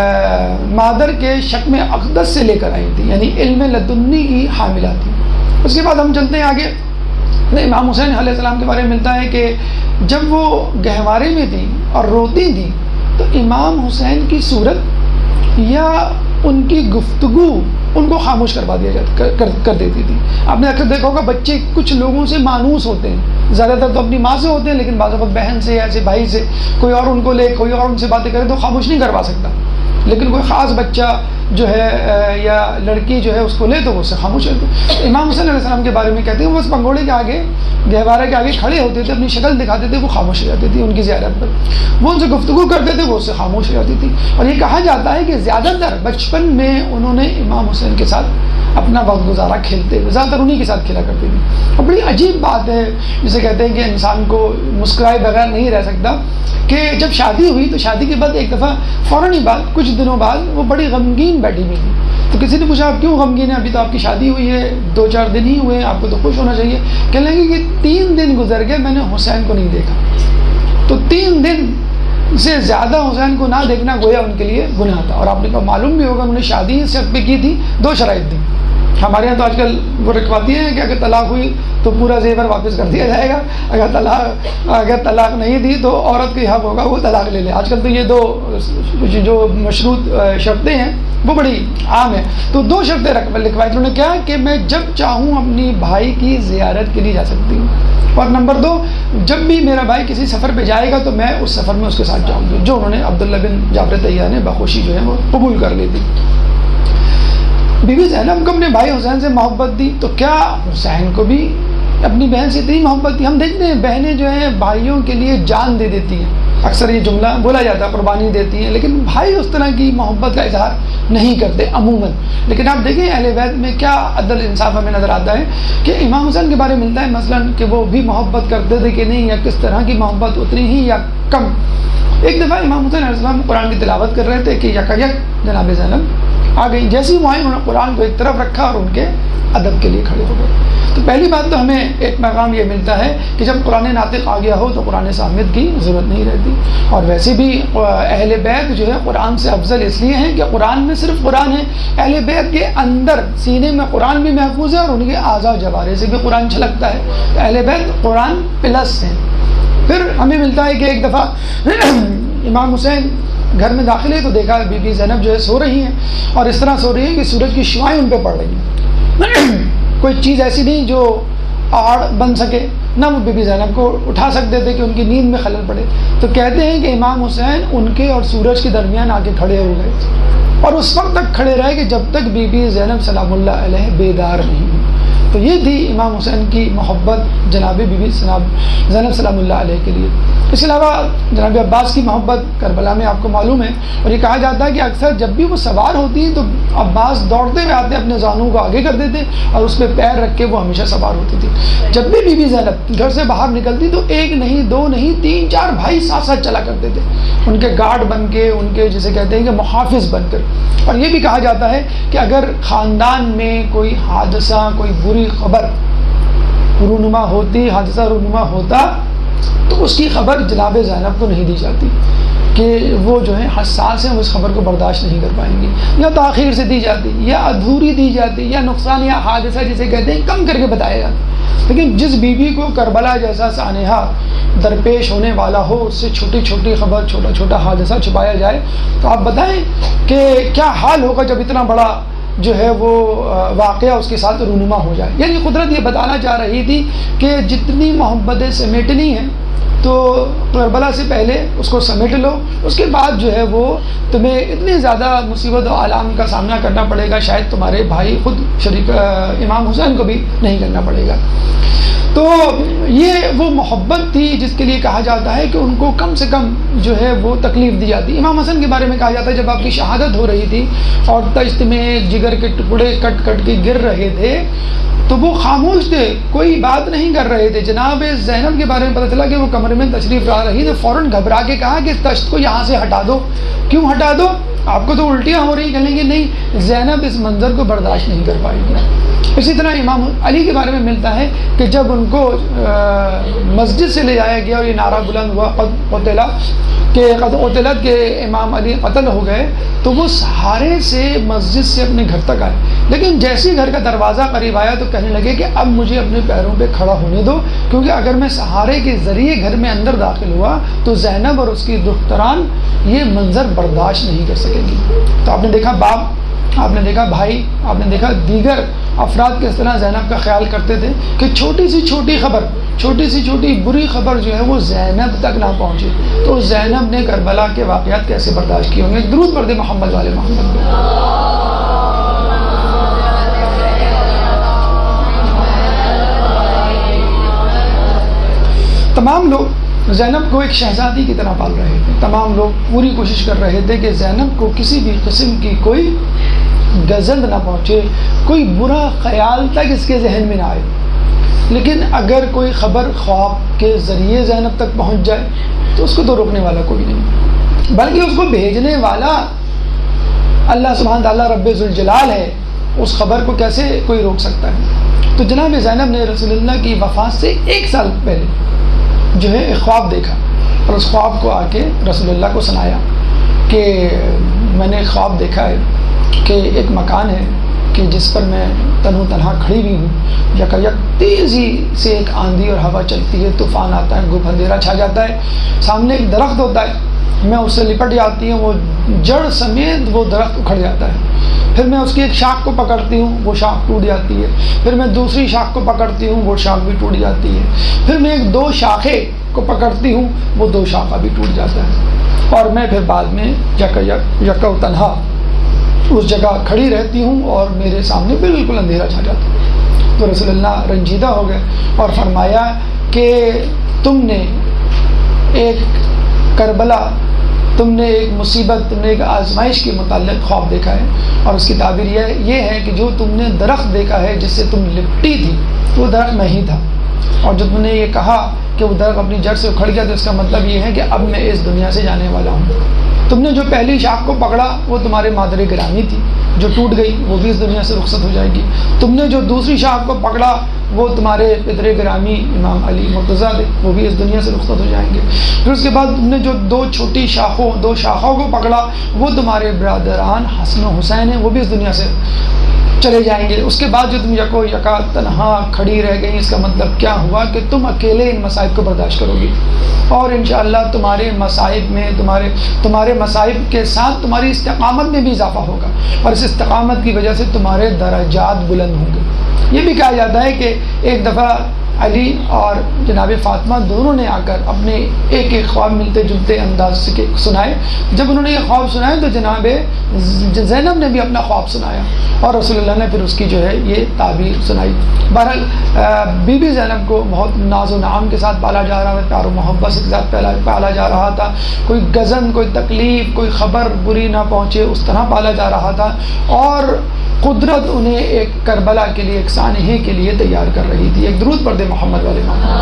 Speaker 1: مادر کے شکم اقدس سے لے کر آئی تھی, یعنی علم لدنی کی حاملہ تھی. اس کے بعد ہم چلتے ہیں آگے. امام حسین علیہ السلام کے بارے میں ملتا ہے کہ جب وہ گہوارے میں تھی اور روتی تھی تو امام حسین کی صورت یا ان کی گفتگو ان کو خاموش کروا دیا کر دیتی تھی. آپ نے اکثر دیکھا ہوگا بچے کچھ لوگوں سے مانوس ہوتے ہیں, زیادہ تر تو اپنی ماں سے ہوتے ہیں, لیکن بعض وقت بہن سے یا ایسے بھائی سے کوئی اور ان کو لے, کوئی اور ان سے باتیں کرے تو خاموش نہیں کروا سکتا. لیکن کوئی خاص بچہ جو ہے یا لڑکی جو ہے اس کو لے تو وہ اس سے خاموش ہے. امام حسین علیہ السلام کے بارے میں کہتے ہیں وہ اس پنگوڑے کے آگے, گہوارے کے آگے کھڑے ہوتے تھے, اپنی شکل دکھاتے تھے, وہ خاموش ہو جاتی تھی ان کی زیارت پر. وہ ان سے گفتگو کرتے تھے, وہ اس سے خاموش ہو جاتی تھی. اور یہ کہا جاتا ہے کہ زیادہ تر بچپن میں انہوں نے امام حسین کے ساتھ اپنا وقت گزارا کھیلتے ہوئے, زیادہ تر انہی کے ساتھ کھیلا کرتے تھے. اور بڑی عجیب بات ہے جسے کہتے ہیں کہ انسان کو مسکرائے بغیر نہیں رہ سکتا, کہ جب شادی ہوئی تو شادی کے بعد ایک دفعہ فوراً ہی بعد کچھ دنوں بعد وہ بڑی غمگین بیٹھی ہوئی تھی. تو کسی نے پوچھا آپ کیوں غمگین ہیں, ابھی تو آپ کی شادی ہوئی ہے, 2-4 دن ہی ہوئے ہیں, آپ کو تو خوش ہونا چاہیے. کہنے لگے کہ 3 دن گزر گئے میں نے حسین کو نہیں دیکھا. تو 3 دن سے زیادہ حسین کو نہ دیکھنا گویا ان کے لیے گناہ تھا. اور آپ نے کو معلوم بھی ہوگا انہوں نے شادی اس شرط پہ کی تھی, 2 شرائط تھی. ہمارے یہاں تو آج کل وہ رکھواتی ہیں کہ اگر طلاق ہوئی تو پورا زیور واپس کر دیا جائے گا, اگر طلاق نہیں دی تو عورت کی حق ہوگا وہ طلاق لے لے. آج کل تو یہ 2 جو مشروط شرطیں ہیں وہ بڑی عام ہیں. تو 2 شرطیں لکھوائی. انہوں نے کیا کہ میں جب چاہوں اپنی بھائی کی زیارت کے لیے جا سکتی ہوں, اور نمبر 2 جب بھی میرا بھائی کسی سفر پہ جائے گا تو میں اس سفر میں اس کے ساتھ جاؤں گی, جو انہوں نے عبداللہ بن جعفر طیار نے بخوشی جو ہے وہ قبول کر لی تھی. بی بی زینب کو اپنے بھائی حسین سے محبت دی, تو کیا حسین کو بھی اپنی بہن سے اتنی محبت دی؟ ہم دیکھتے ہیں بہنیں جو ہیں بھائیوں کے لیے جان دے دیتی ہیں, اکثر یہ جملہ بولا جاتا ہے, قربانی دیتی ہیں, لیکن بھائی اس طرح کی محبت کا اظہار نہیں کرتے عموماً. لیکن آپ دیکھیں اہل بیت میں کیا عدل انصاف ہمیں نظر آتا ہے کہ امام حسین کے بارے میں ملتا ہے مثلاً کہ وہ بھی محبت کرتے تھے کہ نہیں, یا کس طرح کی محبت, اتنی ہی یا کم. ایک دفعہ امام حسین علیہ السلام قرآن کی تلاوت کر رہے تھے کہ یکایک جناب زینب آ گئی. جیسے ہی وہ آئے انہوں نے قرآن کو ایک طرف رکھا اور ان کے ادب کے لیے کھڑے ہو گئے. تو پہلی بات تو ہمیں ایک پیغام یہ ملتا ہے کہ جب قرآن ناطق آ گیا ہو تو قرآن صامت کی ضرورت نہیں رہتی. اور ویسے بھی اہل بیت جو ہے قرآن سے افضل اس لیے ہیں کہ قرآن میں صرف قرآن ہے, اہل بیت کے اندر سینے میں قرآن بھی محفوظ ہے اور ان کے اعضاء جوارے سے بھی قرآن چھلکتا ہے. تو اہل بیت قرآن پلس ہیں. پھر ہمیں ملتا ہے کہ ایک دفعہ امام حسین گھر میں داخل ہے تو دیکھا بی بی زینب جو ہے سو رہی ہیں, اور اس طرح سو رہی ہیں کہ سورج کی شعائیں ان پہ پڑ رہی ہیں. کوئی چیز ایسی نہیں جو آڑ بن سکے, نہ وہ بی بی زینب کو اٹھا سکتے تھے کہ ان کی نیند میں خلل پڑے. تو کہتے ہیں کہ امام حسین ان کے اور سورج کے درمیان آ کے کھڑے ہو گئے, اور اس وقت تک کھڑے رہے کہ جب تک بی بی زینب سلام اللہ علیہ بیدار نہیں ہوئی. تو یہ تھی امام حسین کی محبت جناب بی بی زینب سلام اللہ علیہ کے لیے. اس کے علاوہ جناب عباس کی محبت کربلا میں آپ کو معلوم ہے, اور یہ کہا جاتا ہے کہ اکثر جب بھی وہ سوار ہوتی ہیں تو عباس دوڑتے ہوئے آتے اپنے زانوں کو آگے کر دیتے اور اس پہ پیر رکھ کے وہ ہمیشہ سوار ہوتی تھی. جب بھی بی بی زینب گھر سے باہر نکلتی تو 1 نہیں 2 نہیں 3-4 بھائی ساتھ ساتھ چلا کرتے تھے, ان کے گارڈ بن کے, ان کے جسے کہتے ہیں کہ محافظ بن کر. اور یہ بھی کہا جاتا ہے کہ اگر خاندان میں کوئی حادثہ, کوئی بری خبر رونما ہوتی, حادثہ رونما ہوتا, تو اس کی خبر جناب زینب کو نہیں دی جاتی, کہ وہ جو ہے حساس ہیں، وہ اس خبر کو برداشت نہیں کر پائیں گی، یا تاخیر سے دی جاتی، یا ادھوری دی جاتی، یا نقصان یا حادثہ جسے کہتے ہیں کم کر کے بتایا جاتا۔ لیکن جس بیوی کو کربلا جیسا سانحہ درپیش ہونے والا ہو، اس سے چھوٹی چھوٹی خبر، چھوٹا چھوٹا حادثہ چھپایا جائے، تو آپ بتائیں کہ کیا حال ہوگا جب اتنا بڑا جو ہے وہ واقعہ اس کے ساتھ رونما ہو جائے۔ یعنی قدرت یہ بتانا چاہ رہی تھی کہ جتنی محبتیں سمیٹنی ہیں تو کربلا سے پہلے اس کو سمیٹ لو، اس کے بعد جو ہے وہ تمہیں اتنی زیادہ مصیبت و آلام کا سامنا کرنا پڑے گا، شاید تمہارے بھائی خود شریک امام حسین کو بھی نہیں کرنا پڑے گا۔ تو یہ وہ محبت تھی جس کے لیے کہا جاتا ہے کہ ان کو کم سے کم جو ہے وہ تکلیف دی جاتی۔ امام حسن کے بارے میں کہا جاتا ہے جب آپ کی شہادت ہو رہی تھی اور تشت میں جگر کے ٹکڑے کٹ کٹ کے گر رہے تھے تو وہ خاموش تھے، کوئی بات نہیں کر رہے تھے۔ جناب زینب کے بارے میں پتہ چلا کہ وہ کمرے میں تشریف لا رہی تو فوراً گھبرا کے کہا کہ تشت کو یہاں سے ہٹا دو۔ کیوں ہٹا دو؟ آپ کو تو الٹیاں ہو رہی، کہیں گے نہیں، زینب اس منظر کو برداشت نہیں کر پائے گی۔ اسی طرح امام علی کے بارے میں ملتا ہے کہ جب ان کو مسجد سے لے جایا گیا اور یہ نعرہ بلند ہوا قتل قتلت کے امام علی قتل ہو گئے، تو وہ سہارے سے مسجد سے اپنے گھر تک آئے، لیکن جیسے ہی گھر کا دروازہ قریب آیا تو کہنے لگے کہ اب مجھے اپنے پیروں پہ کھڑا ہونے دو، کیونکہ اگر میں سہارے کے ذریعے گھر میں اندر داخل ہوا تو زینب اور اس کی دختران یہ منظر برداشت نہیں کر سکیں گی۔ تو آپ نے دیکھا باپ، آپ نے دیکھا بھائی، آپ نے دیکھا دیگر افراد کس طرح زینب کا خیال کرتے تھے کہ چھوٹی سی چھوٹی خبر، چھوٹی سی چھوٹی بری خبر جو ہے وہ زینب تک نہ پہنچے۔ تو زینب نے کربلا کے واقعات کیسے برداشت کیے ہوں گے؟ درود پڑھ دے محمد والے محمد پہ۔ تمام لوگ زینب کو ایک شہزادی کی طرح پال رہے تھے، تمام لوگ پوری کوشش کر رہے تھے کہ زینب کو کسی بھی قسم کی کوئی گزند نہ پہنچے، کوئی برا خیال تک اس کے ذہن میں نہ آئے۔ لیکن اگر کوئی خبر خواب کے ذریعے زینب تک پہنچ جائے تو اس کو تو روکنے والا کوئی نہیں، بلکہ اس کو بھیجنے والا اللہ سبحانہ تعالیٰ رب ذوالجلال ہے۔ اس خبر کو کیسے کوئی روک سکتا ہے؟ تو جناب زینب نے رسول اللہ کی وفات سے 1 سال پہلے جو ہے ایک خواب دیکھا، اور اس خواب کو آ کے رسول اللہ کو سنایا کہ میں نے خواب دیکھا ہے کہ ایک مکان ہے کہ جس پر میں تنہا کھڑی ہوئی ہوں، یکایک تیزی سے ایک آندھی اور ہوا چلتی ہے، طوفان آتا ہے، گھپ اندھیرا چھا جاتا ہے، سامنے ایک درخت ہوتا ہے، میں اس سے لپٹ جاتی ہوں، وہ جڑ سمیت وہ درخت اکھڑ جاتا ہے، پھر میں اس کی ایک شاخ کو پکڑتی ہوں، وہ شاخ ٹوٹ جاتی ہے، پھر میں دوسری شاخ کو پکڑتی ہوں، وہ شاخ بھی ٹوٹ جاتی ہے، پھر میں 2 شاخیں کو پکڑتی ہوں، وہ 2 شاخہ بھی ٹوٹ جاتا ہے، اور میں پھر بعد میں یکا تنہا اس جگہ کھڑی رہتی ہوں اور میرے سامنے بالکل اندھیرا چھا جاتا ہے۔ تو رسول اللہ رنجیدہ ہو گئے اور فرمایا کہ تم نے ایک کربلا، تم نے ایک مصیبت، تم نے ایک آزمائش کے متعلق خواب دیکھا ہے، اور اس کی تعبیر یہ ہے کہ جو تم نے درخت دیکھا ہے جس سے تم لپٹی تھی وہ درخت میں ہی تھا، اور جو تم نے یہ کہا کہ وہ درخت اپنی جڑ سے اکھڑ گیا تو اس کا مطلب یہ ہے کہ اب میں اس دنیا سے جانے والا ہوں۔ تم نے جو پہلی شاخ کو پکڑا وہ تمہارے مادر گرامی تھی، جو ٹوٹ گئی وہ بھی اس دنیا سے رخصت ہو جائے گی۔ تم نے جو دوسری شاخ کو پکڑا وہ تمہارے پدر گرامی امام علی مرتضیٰ تھے، وہ بھی اس دنیا سے رخصت ہو جائیں گے۔ پھر اس کے بعد تم نے جو 2 چھوٹی شاخوں، 2 شاخوں کو پکڑا وہ تمہارے برادران حسن و حسین ہیں، وہ بھی اس دنیا سے چلے جائیں گے۔ اس کے بعد جو تم یکا تنہا کھڑی رہ گئی، اس کا مطلب کیا ہوا کہ تم اکیلے ان مصائب کو برداشت کرو گی، اور انشاءاللہ تمہارے مصائب میں تمہارے مصائب کے ساتھ تمہاری استقامت میں بھی اضافہ ہوگا، اور اس استقامت کی وجہ سے تمہارے درجات بلند ہوں گے۔ یہ بھی کہا جاتا ہے کہ ایک دفعہ علی اور جناب فاطمہ دونوں نے آ کر اپنے ایک خواب ملتے جلتے انداز سے سنائے۔ جب انہوں نے یہ خواب سنائے تو جناب زینب نے بھی اپنا خواب سنایا، اور رسول اللہ نے پھر اس کی جو ہے یہ تعبیر سنائی۔ بہرحال بی بی زینب کو بہت ناز و نعام کے ساتھ پالا جا رہا تھا، پیار و محبت کے ساتھ پالا جا رہا تھا، کوئی گزن، کوئی تکلیف، کوئی خبر بری نہ پہنچے اس طرح پالا جا رہا تھا، اور قدرت انہیں ایک کربلا کے لیے، ایک سانحے کے لیے تیار کر رہی تھی۔ ایک درود پڑھ دے محمد والے محمد۔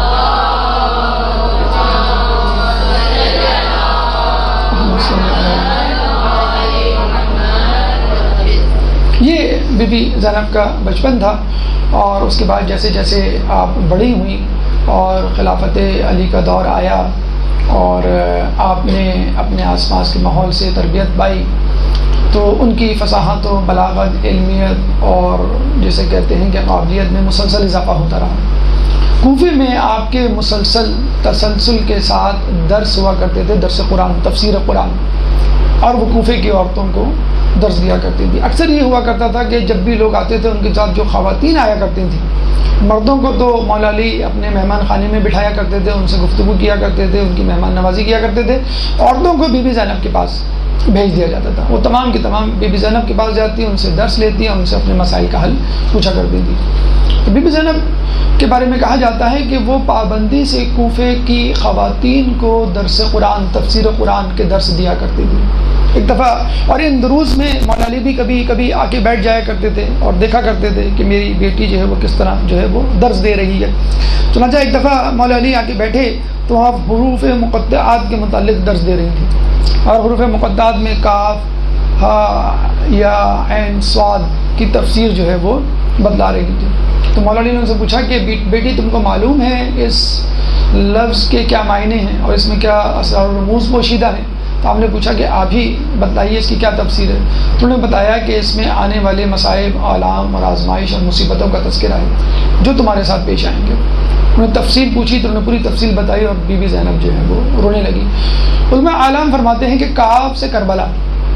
Speaker 1: یہ بی بی زینب کا بچپن تھا، اور اس کے بعد جیسے جیسے آپ بڑی ہوئیں اور خلافت علی کا دور آیا اور آپ نے اپنے آس پاس کے ماحول سے تربیت پائی، تو ان کی فصاحت و بلاغت، علمیت اور جسے کہتے ہیں کہ قابلیت میں مسلسل اضافہ ہوتا رہا۔ کوفے میں آپ کے تسلسل کے ساتھ درس ہوا کرتے تھے، درس قرآن، تفسیر قرآن، اور وہ کوفے کی عورتوں کو درس دیا کرتی تھی۔ اکثر یہ ہوا کرتا تھا کہ جب بھی لوگ آتے تھے ان کے ساتھ جو خواتین آیا کرتی تھیں، مردوں کو تو مولا علی اپنے مہمان خانے میں بٹھایا کرتے تھے، ان سے گفتگو کیا کرتے تھے، ان کی مہمان نوازی کیا کرتے تھے، عورتوں کو بی بی زینب کے پاس بھیج دیا جاتا تھا۔ وہ تمام کی تمام بی بی زینب کے پاس جاتی، ان سے درس لیتی، ان سے اپنے مسائل کا حل پوچھا کرتی تھی۔ تو بی بی زینب کے بارے میں کہا جاتا ہے کہ وہ پابندی سے کوفے کی خواتین کو درس قرآن، تفسیر قرآن کے درس دیا کرتی تھی۔ ایک دفعہ، اور ان دروس میں مولا علی بھی کبھی کبھی آ کے بیٹھ جایا کرتے تھے اور دیکھا کرتے تھے کہ میری بیٹی جو ہے وہ کس طرح جو ہے وہ درس دے رہی ہے۔ چنانچہ ایک دفعہ مولا علی آ کے بیٹھے تو آپ حروف مقطعات کے متعلق درس دے رہی تھیں، اور حروف مقطعات میں کاف، ہا، یا، عین، صاد کی تفسیر جو ہے وہ بتلا رہی تھی۔ تو مولا علی نے ان سے پوچھا کہ بیٹی تم کو معلوم ہے اس لفظ کے کیا معنی ہیں اور اس میں کیا اسرار و رموز پوشیدہ ہیں؟ تو آپ نے پوچھا کہ آپ ہی بتلائیے اس کی کیا تفسیر ہے۔ تو انہوں نے بتایا کہ اس میں آنے والے مصائب، آلام اور آزمائش اور مصیبتوں کا تذکرہ ہے جو تمہارے ساتھ پیش آئیں گے۔ انہوں نے تفصیل پوچھی تو انہوں نے پوری تفصیل بتائی، اور بی بی زینب جو ہے وہ رونے لگی۔ علماء عالم فرماتے ہیں کہ کاف سے کربلا،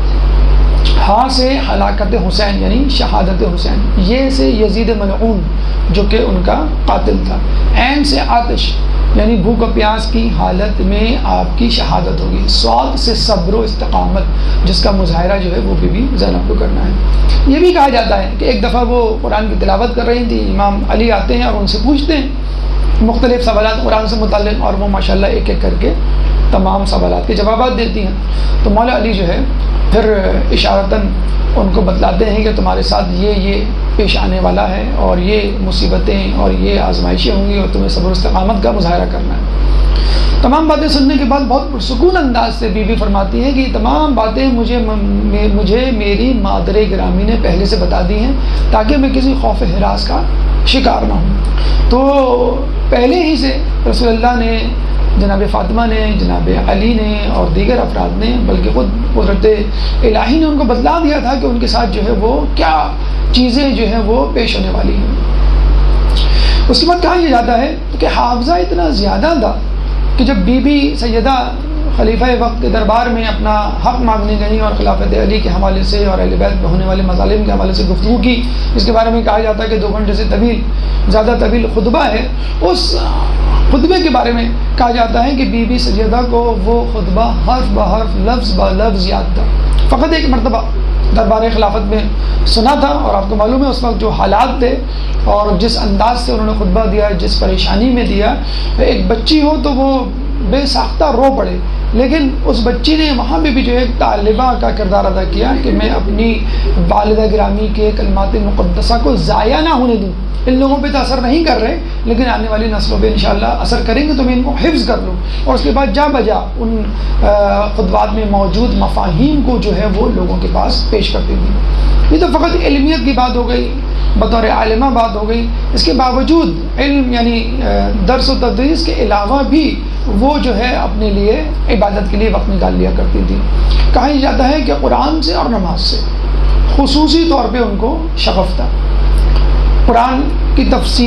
Speaker 1: ہاں سے ہلاکت حسین یعنی شہادت حسین، یہ سے یزید ملعون جو کہ ان کا قاتل تھا، عین سے آتش یعنی بھوک و پیاس کی حالت میں آپ کی شہادت ہوگی، صاد سے صبر و استقامت جس کا مظاہرہ جو ہے وہ بی بی زینب کو کرنا ہے۔ یہ بھی کہا جاتا ہے کہ ایک دفعہ وہ قرآن کی تلاوت کر رہی تھی، امام علی آتے ہیں اور ان سے پوچھتے ہیں مختلف سوالات قرآن سے متعلق، اور وہ ماشاءاللہ ایک ایک کر کے تمام سوالات کے جوابات دیتی ہیں۔ تو مولا علی جو ہے پھر اشارتاً ان کو بتلاتے ہیں کہ تمہارے ساتھ یہ پیش آنے والا ہے، اور یہ مصیبتیں اور یہ آزمائشیں ہوں گی، اور تمہیں صبر و استقامت کا مظاہرہ کرنا ہے۔ تمام باتیں سننے کے بعد بہت پرسکون انداز سے بی بی فرماتی ہیں کہ یہ تمام باتیں مجھے میری مادر گرامی نے پہلے سے بتا دی ہیں تاکہ میں کسی خوف ہراس کا شکار نہ ہوں۔ تو پہلے ہی سے رسول اللہ نے، جناب فاطمہ نے، جناب علی نے اور دیگر افراد نے، بلکہ خود قدرت الہی نے ان کو بتلا دیا تھا کہ ان کے ساتھ جو ہے وہ کیا چیزیں جو ہیں وہ پیش ہونے والی ہیں۔ اس کے بعد کہا یہ جاتا ہے کہ حافظہ اتنا زیادہ تھا کہ جب بی بی سیدہ خلیفہ وقت کے دربار میں اپنا حق مانگنے گئیں اور خلافت علی کے حوالے سے اور اہل بیت میں ہونے والے مظالم کے حوالے سے گفتگو کی، اس کے بارے میں کہا جاتا ہے کہ 2 گھنٹے سے زیادہ طویل خطبہ ہے۔ اس خطبے کے بارے میں کہا جاتا ہے کہ بی بی سیدہ کو وہ خطبہ حرف بحرف، لفظ بلفظ یاد تھا۔ فقط ایک مرتبہ دربار خلافت میں سنا تھا، اور آپ کو معلوم ہے اس وقت جو حالات تھے اور جس انداز سے انہوں نے خطبہ دیا، جس پریشانی میں دیا، ایک بچی ہو تو وہ بے ساختہ رو پڑے، لیکن اس بچی نے وہاں بھی جو ایک طالبہ کا کردار ادا کیا کہ میں اپنی والدہ گرامی کے کلمات مقدسہ کو ضائع نہ ہونے دوں۔ ان لوگوں پہ تو اثر نہیں کر رہے، لیکن آنے والی نسلوں پہ انشاءاللہ اثر کریں گے تو میں ان کو حفظ کر لوں، اور اس کے بعد جا بجا ان خطبات میں موجود مفاہیم کو جو ہے وہ لوگوں کے پاس پیش کرتی تھی۔ یہ تو فقط علمیت کی بات ہو گئی، بطور عالمہ بات ہو گئی۔ اس کے باوجود علم یعنی درس و تدریس کے علاوہ بھی وہ جو ہے اپنے لیے عبادت کے لیے وقت نکال لیا کرتی تھی۔ کہا یہ جاتا ہے کہ قرآن سے اور نماز سے خصوصی طور پہ ان کو شغف تھا۔ قرآن کی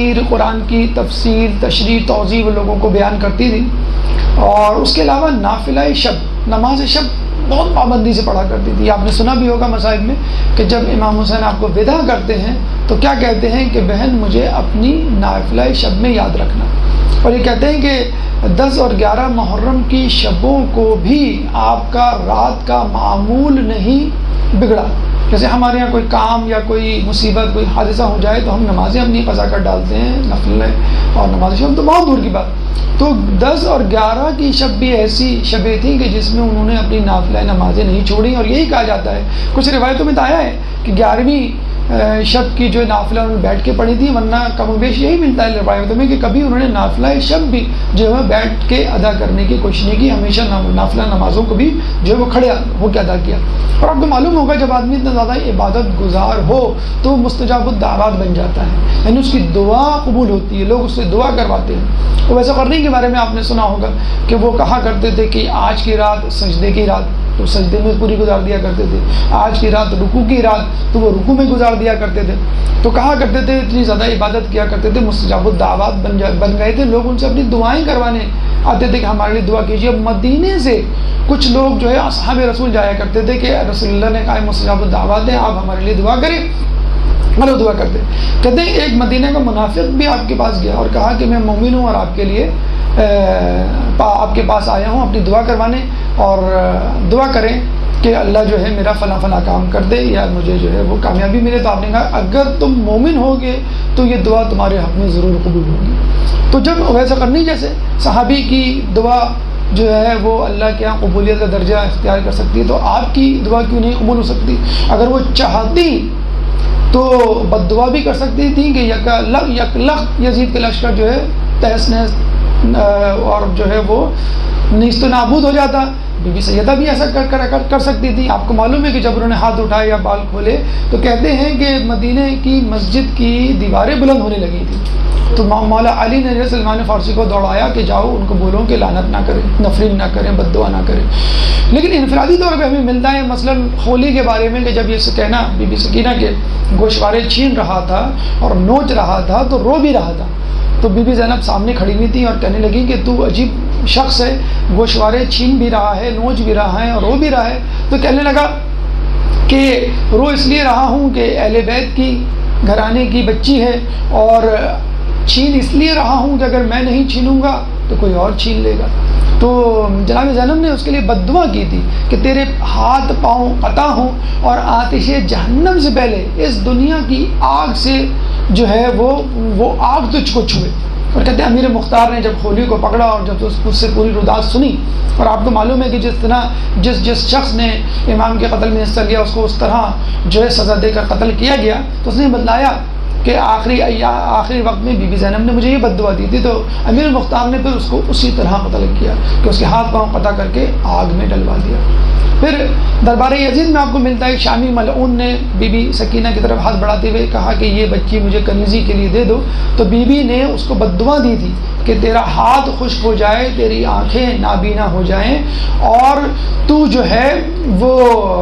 Speaker 1: تفسیر، تشریح، توضیح وہ لوگوں کو بیان کرتی تھی، اور اس کے علاوہ نافلہ شب، نماز شب بہت پابندی سے پڑھا کرتی تھی۔ آپ نے سنا بھی ہوگا مصائب میں کہ جب امام حسین آپ کو وداع کرتے ہیں تو کیا کہتے ہیں کہ بہن مجھے اپنی نافلہ شب میں یاد رکھنا، اور یہ کہتے ہیں کہ 10 اور 11 محرم کی شبوں کو بھی آپ کا رات کا معمول نہیں بگڑا۔ جیسے ہمارے یہاں کوئی کام یا کوئی مصیبت، کوئی حادثہ ہو جائے تو ہم نمازیں اپنی قضا کر ڈالتے ہیں، نفل اور نماز شب تو بہت دور کی بات۔ تو 10 اور 11 کی شب بھی ایسی شبیں تھیں کہ جس میں انہوں نے اپنی نافلہ نمازیں نہیں چھوڑیں، اور یہی کہا جاتا ہے، کچھ روایتوں میں تو آیا ہے کہ 11ویں شب کی جو نافلہ انہوں نے بیٹھ کے پڑھی تھی، ورنہ کم و بیش یہی ملتا ہے روایتوں میں کہ کبھی انہوں نے نافلہ شب بھی جو ہے بیٹھ کے ادا کرنے کی کوشش نہیں کی، ہمیشہ نافلہ نمازوں کو بھی جو ہے وہ کھڑے ہو کے ادا کیا۔ اور آپ کو معلوم ہوگا جب آدمی اتنا زیادہ عبادت گزار ہو تو مستجاب الدعوات بن جاتا ہے، یعنی اس کی دعا قبول ہوتی ہے، لوگ اس سے دعا کرواتے ہیں۔ تو ویسے کرنے کے بارے میں آپ نے سنا ہوگا کہ وہ کہا کرتے تھے کہ آج کی رات سجدے کی رات، تو سجدے میں پوری گزار دیا کرتے تھے، آج کی رات رکوع کی رات، تو وہ رکوع میں گزار دیا کرتے تھے۔ تو کہا کرتے تھے اتنی زیادہ عبادت کیا کرتے تھے، مستجاب الدعوات بن گئے تھے، لوگ ان سے اپنی دعائیں کروانے آتے تھے کہ ہمارے لیے دعا کیجیے۔ اب مدینے سے کچھ لوگ جو ہے اصحاب رسول جایا کرتے تھے کہ رسول اللہ نے کہا مستجاب الدعوات ہیں، آپ ہمارے لیے دعا کریں، ہمارے دعا کرتے۔ کہتے ہیں ایک مدینہ کا منافق بھی آپ کے پاس گیا اور کہا کہ میں مومن ہوں اور آپ کے لیے آپ کے پاس آیا ہوں اپنی دعا کروانے، اور دعا کریں کہ اللہ جو ہے میرا فلاں فلاں کام کر دے یا مجھے جو ہے وہ کامیابی ملے۔ تو آپ نے کہا اگر تم مومن ہوگے تو یہ دعا تمہارے حق میں ضرور قبول ہوگی۔ تو جب ویسا کرنی جیسے صحابی کی دعا جو ہے وہ اللہ کے یہاں قبولیت کا درجہ اختیار کر سکتی ہے، تو آپ کی دعا کیوں نہیں قبول ہو سکتی؟ اگر وہ چاہتی تو بد دعا بھی کر سکتی تھی کہ یکلخ یزید کے لشکر جو ہے تہس نہس اور جو ہے وہ نیست و نابود ہو جاتا۔ بی بی سیدہ بھی ایسا کر سکتی تھی۔ آپ کو معلوم ہے کہ جب انہوں نے ہاتھ اٹھائے یا بال کھولے تو کہتے ہیں کہ مدینے کی مسجد کی دیواریں بلند ہونے لگی تھی، تو مولا علی نے سلمان فارسی کو دوڑایا کہ جاؤ ان کو بولو کہ لعنت نہ کریں، نفرین نہ کریں، بد دعا نہ کریں۔ لیکن انفرادی طور پہ ہمیں ملتا ہے مثلا ہولی کے بارے میں کہ جب یہ کہنا بی بی سکینہ کے گوشوارے چھین رہا تھا اور نوچ رہا تھا تو رو بھی رہا تھا، تو بی بی زینب سامنے کھڑی ہوئی تھی اور کہنے لگی کہ تو عجیب شخص ہے، گوشوارے چھین بھی رہا ہے، نوچ بھی رہا ہے اور رو بھی رہا ہے۔ تو کہنے لگا کہ رو اس لیے رہا ہوں کہ اہل بیت کی گھرانے کی بچی ہے، اور چھین اس لیے رہا ہوں کہ اگر میں نہیں چھینوں گا تو کوئی اور چھین لے گا۔ تو جناب زینب نے اس کے لیے بد دعا کی تھی کہ تیرے ہاتھ پاؤں قطع ہوں اور آتش جہنم سے پہلے اس دنیا کی آگ سے جو ہے وہ آگ تجھ کو چھوئے۔ اور کہتے ہیں امیر مختار نے جب ہولی کو پکڑا اور جب اس سے پوری رداعت سنی، اور آپ کو معلوم ہے کہ جس شخص نے امام کے قتل میں حصہ لیا اس کو اس طرح جو ہے سزا دے کر قتل کیا گیا، تو اس نے بتلایا کہ آخری وقت میں بی بی زینب نے مجھے یہ بد دعا دی تھی، تو امیر مختار نے پھر اس کو اسی طرح قتل کیا کہ اس کے ہاتھ پاؤں قطع کر کے آگ میں ڈلوا دیا۔ پھر دربار یزید میں آپ کو ملتا ہے شامی ملعون نے بی بی سکینہ کی طرف ہاتھ بڑھاتے ہوئے کہا کہ یہ بچی مجھے کنیزی کے لیے دے دو، تو بی بی نے اس کو بد دعا دی تھی کہ تیرا ہاتھ خشک ہو جائے، تیری آنکھیں نابینا ہو جائیں اور تو جو ہے وہ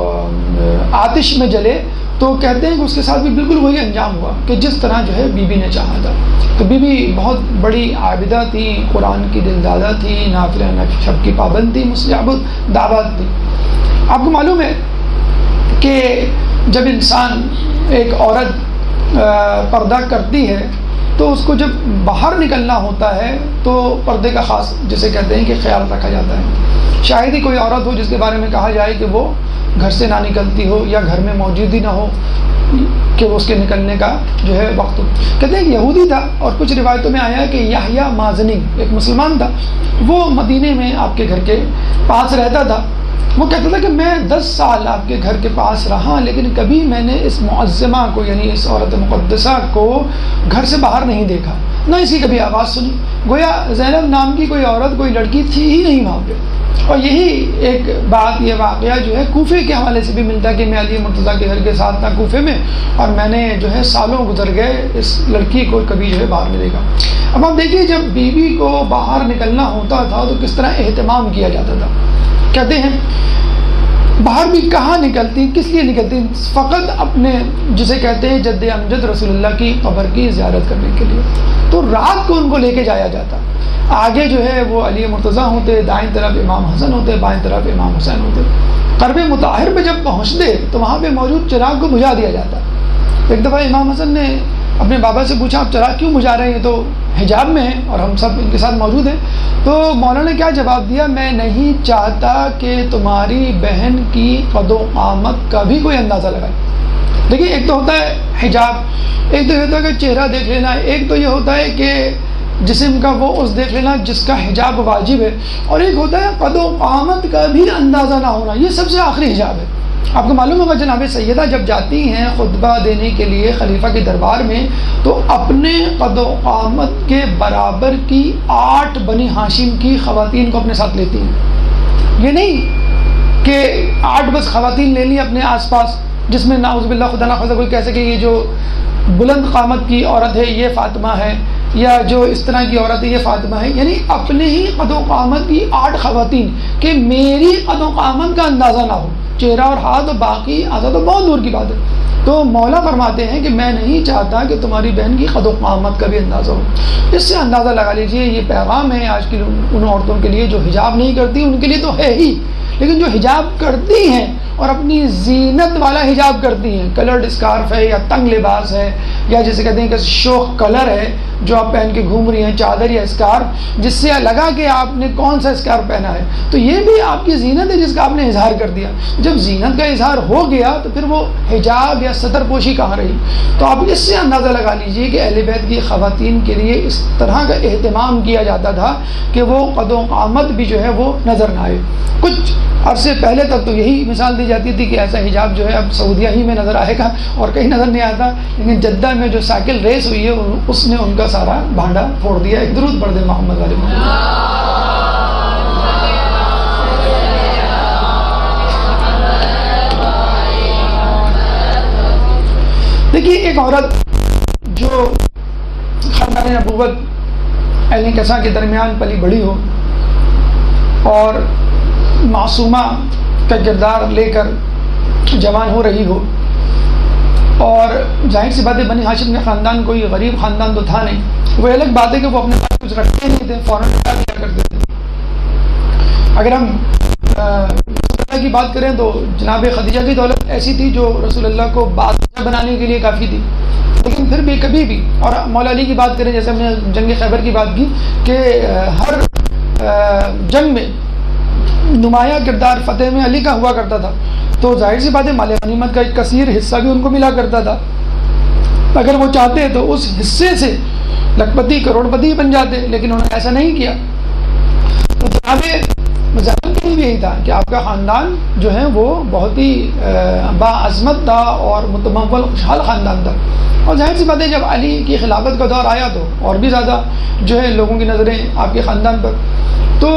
Speaker 1: آتش میں جلے۔ تو کہتے ہیں کہ اس کے ساتھ بھی بالکل وہی انجام ہوا کہ جس طرح جو ہے بی بی نے چاہا تھا۔ تو بی بی بہت بڑی عابدہ تھی، قرآن کی دلدادہ تھی، نافلہ شب کی پابند تھی، مستجاب الدعوات تھی۔ آپ کو معلوم ہے کہ جب انسان ایک عورت پردہ کرتی ہے تو اس کو جب باہر نکلنا ہوتا ہے تو پردے کا خاص جسے کہتے ہیں کہ خیال رکھا جاتا ہے۔ شاید ہی کوئی عورت ہو جس کے بارے میں کہا جائے کہ وہ گھر سے نہ نکلتی ہو یا گھر میں موجود ہی نہ ہو کہ وہ اس کے نکلنے کا جو ہے وقت ہو۔ کہتے ہیں کہ یہودی تھا، اور کچھ روایتوں میں آیا کہ یحییٰ مازنی ایک مسلمان تھا، وہ مدینے میں آپ کے گھر کے پاس رہتا تھا۔ وہ کہتا تھا کہ میں 10 سال آپ کے گھر کے پاس رہا لیکن کبھی میں نے اس معظمہ کو یعنی اس عورت مقدسہ کو گھر سے باہر نہیں دیکھا، نہ اس کی کبھی آواز سنی، گویا زینب نام کی کوئی عورت کوئی لڑکی تھی ہی نہیں وہاں پہ۔ اور یہی ایک بات یہ واقعہ جو ہے کوفے کے حوالے سے بھی ملتا ہے کہ میں علی مرتضیٰ کے گھر کے ساتھ تھا کوفے میں، اور میں نے جو ہے سالوں گزر گئے اس لڑکی کو کبھی جو ہے باہر نہیں دیکھا۔ اب آپ دیکھیے جب بیوی کو باہر نکلنا ہوتا تھا تو کس طرح اہتمام کیا جاتا تھا۔ کہتے ہیں باہر بھی کہاں نکلتی، کس لیے نکلتی؟ فقط اپنے جسے کہتے ہیں جد امجد رسول اللہ کی قبر کی زیارت کرنے کے لیے۔ تو رات کو ان کو لے کے جایا جاتا، آگے جو ہے وہ علی مرتضیٰ ہوتے، دائیں طرف امام حسن ہوتے، بائیں طرف امام حسین ہوتے۔ قرب مطہر پہ جب پہنچتے تو وہاں پہ موجود چراغ کو بجھا دیا جاتا۔ ایک دفعہ امام حسن نے اپنے بابا سے پوچھا آپ چراغ کیوں بجھا رہے ہیں؟ تو حجاب میں ہیں اور ہم سب ان کے ساتھ موجود ہیں۔ تو مولانا نے کیا جواب دیا؟ میں نہیں چاہتا کہ تمہاری بہن کی قد و قامت کا بھی کوئی اندازہ لگائے۔ دیکھیے ایک تو ہوتا ہے حجاب، ایک تو یہ ہوتا ہے کہ چہرہ دیکھ لینا، ایک تو یہ ہوتا ہے کہ جسم کا وہ اس دیکھ لینا جس کا حجاب واجب ہے، اور ایک ہوتا ہے قد و قامت کا بھی اندازہ نہ ہونا، یہ سب سے آخری حجاب ہے۔ آپ کو معلوم ہوگا جناب سیدہ جب جاتی ہیں خطبہ دینے کے لیے خلیفہ کے دربار میں تو اپنے قد و قامت کے برابر کی 8 بنی ہاشم کی خواتین کو اپنے ساتھ لیتی ہیں. یہ نہیں کہ 8 بس خواتین لے لی اپنے آس پاس، جس میں نعوذ باللہ خدا نہ خواستہ کوئی کہہ سکے یہ جو بلند قامت کی عورت ہے یہ فاطمہ ہے، یا جو اس طرح کی عورت ہے یہ فاطمہ ہے. یعنی اپنے ہی قد و قامت کی 8 خواتین کہ میری قد و قامت کا اندازہ نہ ہو، چہرہ اور ہاتھ اور باقی اعضاء تو بہت دور کی بات ہے. تو مولا فرماتے ہیں کہ میں نہیں چاہتا کہ تمہاری بہن کی قد و قامت کا بھی اندازہ ہو. اس سے اندازہ لگا لیجئے یہ پیغام ہے آج کی ان عورتوں کے لیے جو حجاب نہیں کرتی، ان کے لیے تو ہے ہی، لیکن جو حجاب کرتی ہیں اور اپنی زینت والا حجاب کرتی ہیں، کلرڈ اسکارف ہے یا تنگ لباس ہے یا جسے کہتے ہیں کہ شوخ کلر ہے جو آپ پہن کے گھوم رہی ہیں، چادر یا اسکارف جس سے لگا کہ آپ نے کون سا اسکارف پہنا ہے، تو یہ بھی آپ کی زینت ہے جس کا آپ نے اظہار کر دیا. جب زینت کا اظہار ہو گیا تو پھر وہ حجاب یا ستر پوشی کہاں رہی؟ تو آپ اس سے اندازہ لگا لیجئے کہ اہل بیت کی خواتین کے لیے اس طرح کا اہتمام کیا جاتا تھا کہ وہ قد و قامت بھی جو ہے وہ نظر نہ آئے. کچھ عرصے پہلے تک تو یہی مثال دی جاتی تھی کہ ایسا حجاب جو ہے اب سعودیہ ہی میں نظر آئے گا اور کہیں نظر نہیں آتا، لیکن جدہ میں جو سائیکل ریس ہوئی ہے اس نے ان کا سارا بھانڈا پھوڑ دیا. ایک درود پڑھ دیں محمد علیہ محمد. دیکھیے ایک عورت جو خاندان نبوت اہل کسا کے درمیان پلی بڑی ہو اور معصومہ کا کردار لے کر جوان ہو رہی ہو، اور ظاہر سی بات ہے بنی ہاشم کا خاندان کوئی غریب خاندان تو تھا نہیں، وہ الگ بات ہے کہ وہ اپنے پاس کچھ رکھتے نہیں تھے، فوراً نکال دیا کرتے تھے. اگر ہم کی بات کریں تو جناب خدیجہ کی دولت ایسی تھی جو رسول اللہ کو بادشاہ بنانے کے لیے کافی تھی، لیکن پھر بھی کبھی بھی، اور مولا علی کی بات کریں جیسے ہم نے جنگ خیبر کی بات کی کہ ہر جنگ میں نمایاں کردار فتح میں علی کا ہوا کرتا تھا، تو ظاہر سی بات ہے مال غنیمت کا ایک کثیر حصہ بھی ان کو ملا کرتا تھا. اگر وہ چاہتے تو اس حصے سے لکھپتی کروڑ پتی بن جاتے، لیکن انہوں نے ایسا نہیں کیا. تو جناب زینب کے لیے بھی یہی تھا کہ آپ کا خاندان جو ہے وہ بہت ہی باعظمت تھا اور متمول خوشحال خاندان تھا، اور ظاہر سی بات ہے جب علی کی خلافت کا دور آیا تو اور بھی زیادہ جو ہے لوگوں کی نظریں آپ کے خاندان پر. تو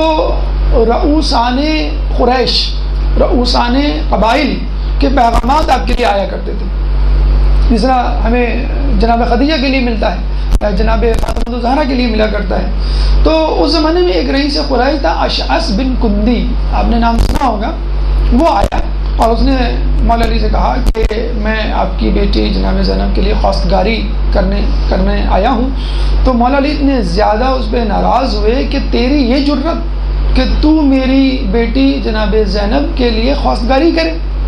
Speaker 1: رؤوسان قریش، رؤوسان قبائل کے پیغامات آپ کے لیے آیا کرتے تھے، جس طرح ہمیں جناب خدیجہ کے لیے ملتا ہے، جناب فاطمہ الزہرا کے لیے ملا کرتا ہے. تو اس زمانے میں ایک رئیس قریش تھا اشعث بن کندی، آپ نے نام سنا ہوگا. وہ آیا اور اس نے مولا علی سے کہا کہ میں آپ کی بیٹی جناب زینب کے لیے خواستگاری کرنے آیا ہوں. تو مولا علی اتنے زیادہ اس پہ ناراض ہوئے کہ تیری یہ جرت کہ تو میری بیٹی جناب زینب کے لیے خواستگاری کرے،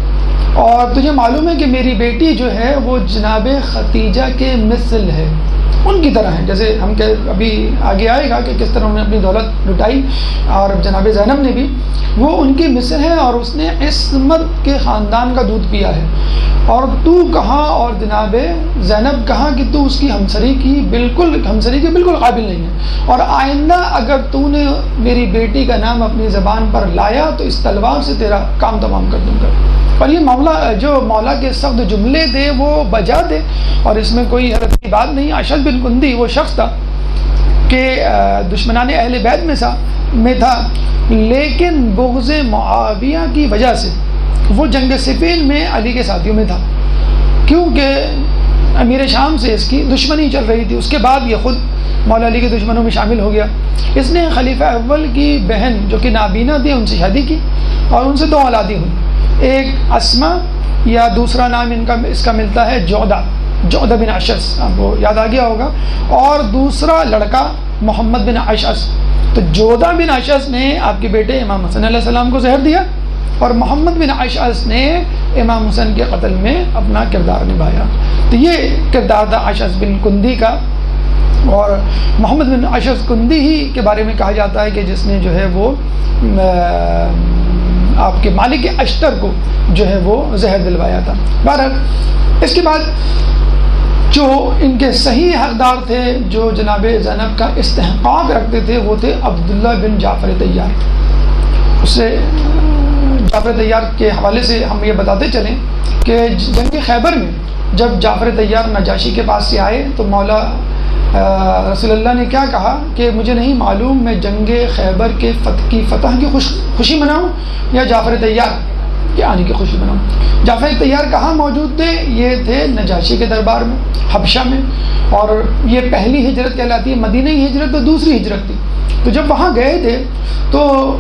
Speaker 1: اور تجھے معلوم ہے کہ میری بیٹی جو ہے وہ جناب خدیجہ کے مثل ہے، ان کی طرح ہے. جیسے ہم کہ ابھی آگے آئے گا کہ کس طرح انہوں نے اپنی دولت لٹائی، اور جناب زینب نے بھی، وہ ان کی مثل ہے اور اس نے عصمت کے خاندان کا دودھ پیا ہے. اور تو کہاں اور جناب زینب کہاں کہ تو اس کی ہمسری کے بالکل قابل نہیں ہے، اور آئندہ اگر تو نے میری بیٹی کا نام اپنی زبان پر لایا تو اس تلوار سے تیرا کام تمام کر دوں گا. اور یہ مولا کے سخت جملے تھے وہ بجا تھے، اور اس میں کوئی حرج کی بات نہیں. اشعث بن کندی وہ شخص تھا کہ دشمنان اہل بیت میں تھا، لیکن بغض معاویہ کی وجہ سے وہ جنگ صفین میں علی کے ساتھیوں میں تھا، کیونکہ امیر شام سے اس کی دشمنی چل رہی تھی. اس کے بعد یہ خود مولا علی کے دشمنوں میں شامل ہو گیا. اس نے خلیفہ اول کی بہن جو کہ نابینا تھی ان سے شادی کی، اور ان سے 2 اولادیں ہوئی. ایک اسما یا دوسرا نام اس کا ملتا ہے جودہ بن اشعث، آپ کو یاد آ گیا ہوگا، اور دوسرا لڑکا محمد بن اشعث. تو جودہ بن اشعث نے آپ کے بیٹے امام حسن علیہ السلام کو زہر دیا، اور محمد بن اشعث نے امام حسن کے قتل میں اپنا کردار نبھایا. تو یہ کردار تھا اشعث بن کندی کا. اور محمد بن اشعث کندی ہی کے بارے میں کہا جاتا ہے کہ جس نے جو ہے وہ آپ کے مالک اشتر کو جو ہے وہ زہر دلوایا تھا. بہرحال اس کے بعد جو ان کے صحیح حقدار تھے جو جناب زینب کا استحقاق رکھتے تھے وہ تھے عبداللہ بن جعفر طیار. اس سے جعفر طیار کے حوالے سے ہم یہ بتاتے چلیں کہ جنگ خیبر میں جب جعفر طیار نجاشی کے پاس سے آئے تو مولا رسول اللہ نے کیا کہا کہ مجھے نہیں معلوم میں جنگ خیبر کے فتح کی خوشی مناؤں یا جعفر طیار کے آنے کی خوشی مناؤں. جعفر طیار کہاں موجود تھے؟ یہ تھے نجاشی کے دربار میں حبشہ میں، اور یہ پہلی ہجرت کہلاتی ہے. مدینہ ہجرت تو دوسری ہجرت تھی. تو جب وہاں گئے تھے تو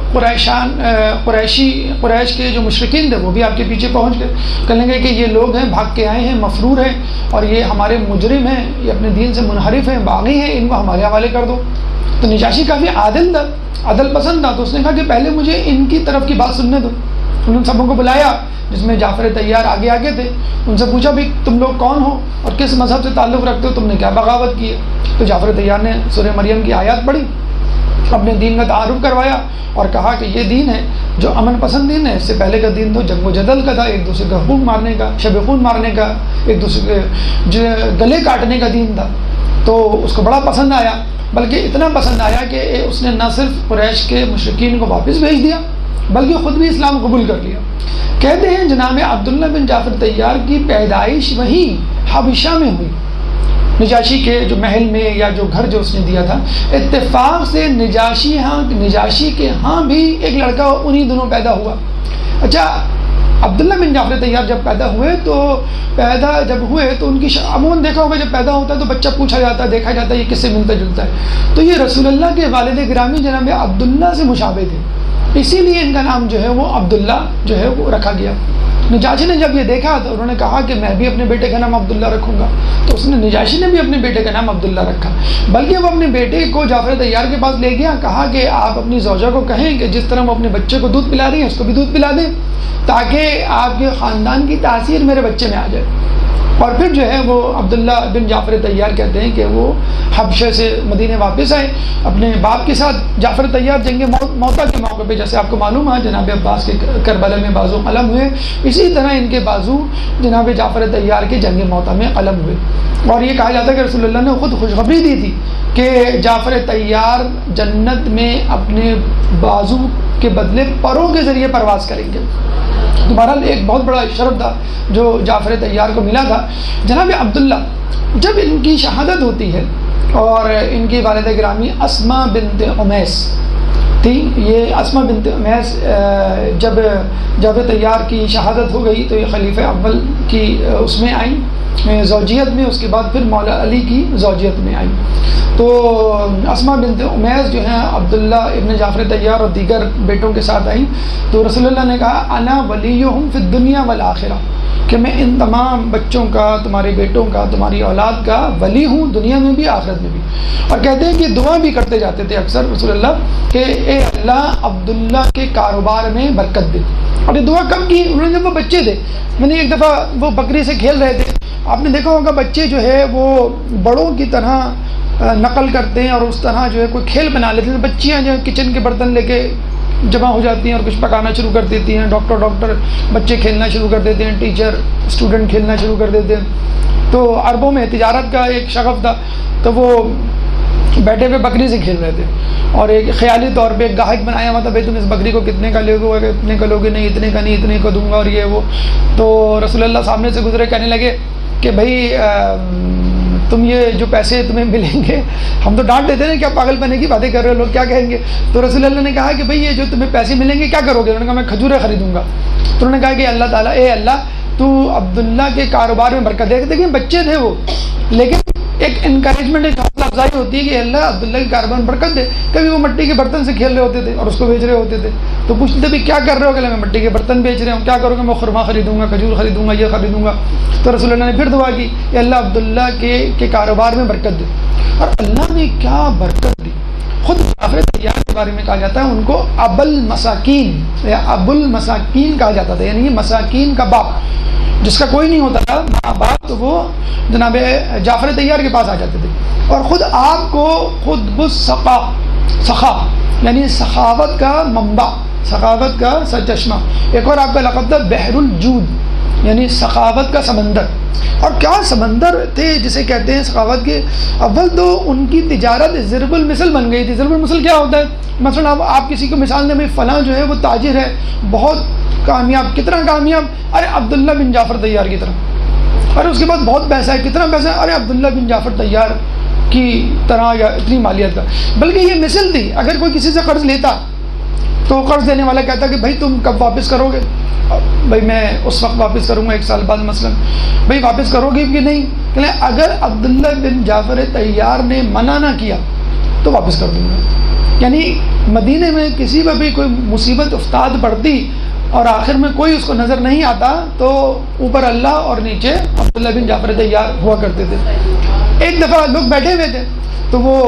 Speaker 1: قریش کے جو مشرکین تھے وہ بھی آپ کے پیچھے پہنچ گئے، کہنے لگے کہ یہ لوگ ہیں، بھاگ کے آئے ہیں، مفرور ہیں، اور یہ ہمارے مجرم ہیں، یہ اپنے دین سے منحرف ہیں، باغی ہیں، ان کو ہمارے حوالے کر دو. تو نجاشی کافی عادل تھا، عدل پسند تھا، تو اس نے کہا کہ پہلے مجھے ان کی طرف کی بات سننے دو. انہوں نے سبوں کو بلایا جس میں جعفر طیار آگے تھے. ان سے پوچھا بھی تم لوگ کون ہو اور کس مذہب سے تعلق رکھتے ہو، تم نے کیا بغاوت کی ہے؟ تو جعفر طیار نے سورہ مریم کی آیات پڑھی، اپنے دین کا تعارف کروایا اور کہا کہ یہ دین ہے جو امن پسند دین ہے. اس سے پہلے کا دین تو جنگ و جدل کا تھا، ایک دوسرے کا خون مارنے کا، شب خون مارنے کا، ایک دوسرے کے گلے کاٹنے کا دین تھا. تو اس کو بڑا پسند آیا، بلکہ اتنا پسند آیا کہ اس نے نہ صرف قریش کے مشرکین کو واپس بھیج دیا بلکہ خود بھی اسلام قبول کر لیا. کہتے ہیں جناب عبداللہ بن جعفر طیار کی پیدائش وہیں حبشہ میں ہوئی، نجاشی کے جو محل میں یا جو گھر جو اس نے دیا تھا. اتفاق سے نجاشی کے ہاں بھی ایک لڑکا انہی دنوں پیدا ہوا. اچھا، عبداللہ بن جعفر طیار جب پیدا ہوئے تو ان کی عموماً دیکھا ہوگا جب پیدا ہوتا ہے تو بچہ پوچھا جاتا ہے، دیکھا جاتا ہے یہ کس سے ملتا جلتا ہے. تو یہ رسول اللہ کے والد گرامی جناب عبداللہ سے مشابہ تھے، اسی لیے ان کا نام جو ہے وہ عبداللہ جو ہے وہ رکھا گیا. نجاشی نے جب یہ دیکھا تو انہوں نے کہا کہ میں بھی اپنے بیٹے کا نام عبداللہ رکھوں گا. تو نجاشی نے بھی اپنے بیٹے کا نام عبداللہ رکھا، بلکہ وہ اپنے بیٹے کو جعفر طیار کے پاس لے گیا. کہا کہ آپ اپنی زوجہ کو کہیں کہ جس طرح وہ اپنے بچے کو دودھ پلا رہی ہیں اس کو بھی دودھ پلا دیں، تاکہ آپ کے خاندان کی تاثیر میرے بچے میں آ جائے. اور پھر جو ہے وہ عبداللہ بن جعفر طیار کہتے ہیں کہ وہ حبشہ سے مدینے واپس آئے اپنے باپ کے ساتھ. جعفر طیار جنگ موتا کے موقع پہ جیسے آپ کو معلوم ہے جناب عباس کے کربلا میں بازو قلم ہوئے، اسی طرح ان کے بازو جناب جعفر طیار کے جنگ موتا میں قلم ہوئے. اور یہ کہا جاتا ہے کہ رسول اللہ نے خود خوشخبری دی تھی کہ جعفر طیار جنت میں اپنے بازو کے بدلے پروں کے ذریعے پرواز کریں گے. تو بہرحال ایک بہت بڑا شرف تھا جو جعفر طیار کو ملا تھا. جناب عبداللہ جب ان کی شہادت ہوتی ہے اور ان کی والدہ گرامی اسما بنت امیس تھی، یہ اسما بنت امیس جب جعفر طیار کی شہادت ہو گئی تو یہ خلیفہ اول کی اس میں آئیں زوجیت میں، اس کے بعد پھر مولا علی کی زوجیت میں آئیں. تو اسما بنت امیس جو ہیں عبداللہ ابن جعفر طیار اور دیگر بیٹوں کے ساتھ آئیں. تو رسول اللہ نے کہا انا ولیہم فی الدنیا والآخرہ، کہ میں ان تمام بچوں کا، تمہارے بیٹوں کا، تمہاری اولاد کا ولی ہوں، دنیا میں بھی آخرت میں بھی. اور کہتے ہیں کہ دعا بھی کرتے جاتے تھے اکثر رسول اللہ کہ اے اللہ عبداللہ کے کاروبار میں برکت دے. اور یہ دعا کب کی؟ انہوں نے جب وہ بچے تھے. میں نے ایک دفعہ وہ بکری سے کھیل رہے تھے، آپ نے دیکھا ہوگا بچے جو ہے وہ بڑوں کی طرح نقل کرتے ہیں اور اس طرح جو ہے کوئی کھیل بنا لیتے ہیں. بچیاں جو کچن کے برتن لے کے جمع ہو جاتی ہیں اور کچھ پکانا شروع کر دیتی ہیں، ڈاکٹر بچے کھیلنا شروع کر دیتے ہیں، ٹیچر اسٹوڈنٹ کھیلنا شروع کر دیتے ہیں. تو عربوں میں تجارت کا ایک شغف تھا، تو وہ بیٹھے ہوئے بکری سے کھیل رہے تھے اور ایک خیالی طور پہ ایک گاہک بنایا ہوا تھا، بھائی تم اس بکری کو کتنے کا لے گے، اتنے کا لوگے، نہیں اتنے کا نہیں، اتنے کو دوں گا اور یہ وہ. تو رسول اللہ سامنے سے گزرے، کہنے لگے کہ بھائی تم یہ جو پیسے تمہیں ملیں گے، ہم تو ڈانٹ دیتے ہیں کیا پاگل پنے کی باتیں کر رہے ہو، لوگ کیا کہیں گے. تو رسول اللہ نے کہا کہ بھئی یہ جو تمہیں پیسے ملیں گے کیا کرو گے؟ انہوں نے کہا میں کھجوریں خریدوں گا. تو انہوں نے کہا کہ اللہ تعالیٰ، اے اللہ تو عبداللہ کے کاروبار میں برکت دے. دیکھیں بچے تھے وہ، لیکن ایک انکریجمنٹ، ایک حوصلہ افزائی ہوتی ہے کہ اللہ عبداللہ کے کاروبار میں برکت دے. کبھی وہ مٹی کے برتن سے کھیل رہے ہوتے تھے اور اس کو بیچ رہے ہوتے تھے، تو پوچھتے تھے بھی کیا کر رہے ہو؟ کہ میں مٹی کے برتن بیچ رہے ہوں. کیا کرو گے؟ میں خرما خریدوں گا، کھجور خریدوں گا، یہ خریدوں گا. تو رسول اللہ نے پھر دعا کی کہ اللہ عبداللہ کے کاروبار میں برکت دے. اور اللہ نے کیا برکت دی. خود جعفر طیار کے بارے میں کہا جاتا ہے ان کو ابو المساکین یا ابو المساکین کہا جاتا تھا، یعنی یہ مساکین کا باپ، جس کا کوئی نہیں ہوتا تھا ماں باپ، تو وہ جناب جعفر طیار کے پاس آ جاتے تھے. اور خود آپ کو خود سخا یعنی سخاوت کا منبع، سخاوت کا سرچشمہ. ایک اور آپ کا لقب تھا بحر الجود، یعنی سخاوت کا سمندر. اور کیا سمندر تھے جسے کہتے ہیں سخاوت کے. اول تو ان کی تجارت ضرب المثل بن گئی تھی. ضرب المثل کیا ہوتا ہے؟ مثلا آپ کسی کو مثال دیں، بھائی فلاں جو ہے وہ تاجر ہے، بہت کامیاب، کتنا کامیاب، ارے عبداللہ بن جعفر طیار کی طرح، ارے اس کے بعد بہت پیسہ ہے، کتنا پیسہ ہے، ارے عبداللہ بن جعفر طیار کی طرح، یا اتنی مالیت کا. بلکہ یہ مثل تھی، اگر کوئی کسی سے قرض لیتا تو قرض دینے والا کہتا کہ بھائی تم کب واپس کرو گے؟ بھائی میں اس وقت واپس کروں گا 1 سال بعد مثلا. بھائی واپس کرو گے کہ نہیں؟ کہ اگر عبداللہ بن جعفر طیار نے منع نہ کیا تو واپس کر دوں گا. یعنی مدینے میں کسی پر بھی کوئی مصیبت افتاد پڑتی اور آخر میں کوئی اس کو نظر نہیں آتا تو اوپر اللہ اور نیچے عبداللہ بن جعفر طیار ہوا کرتے تھے. ایک دفعہ لوگ بیٹھے ہوئے تھے تو وہ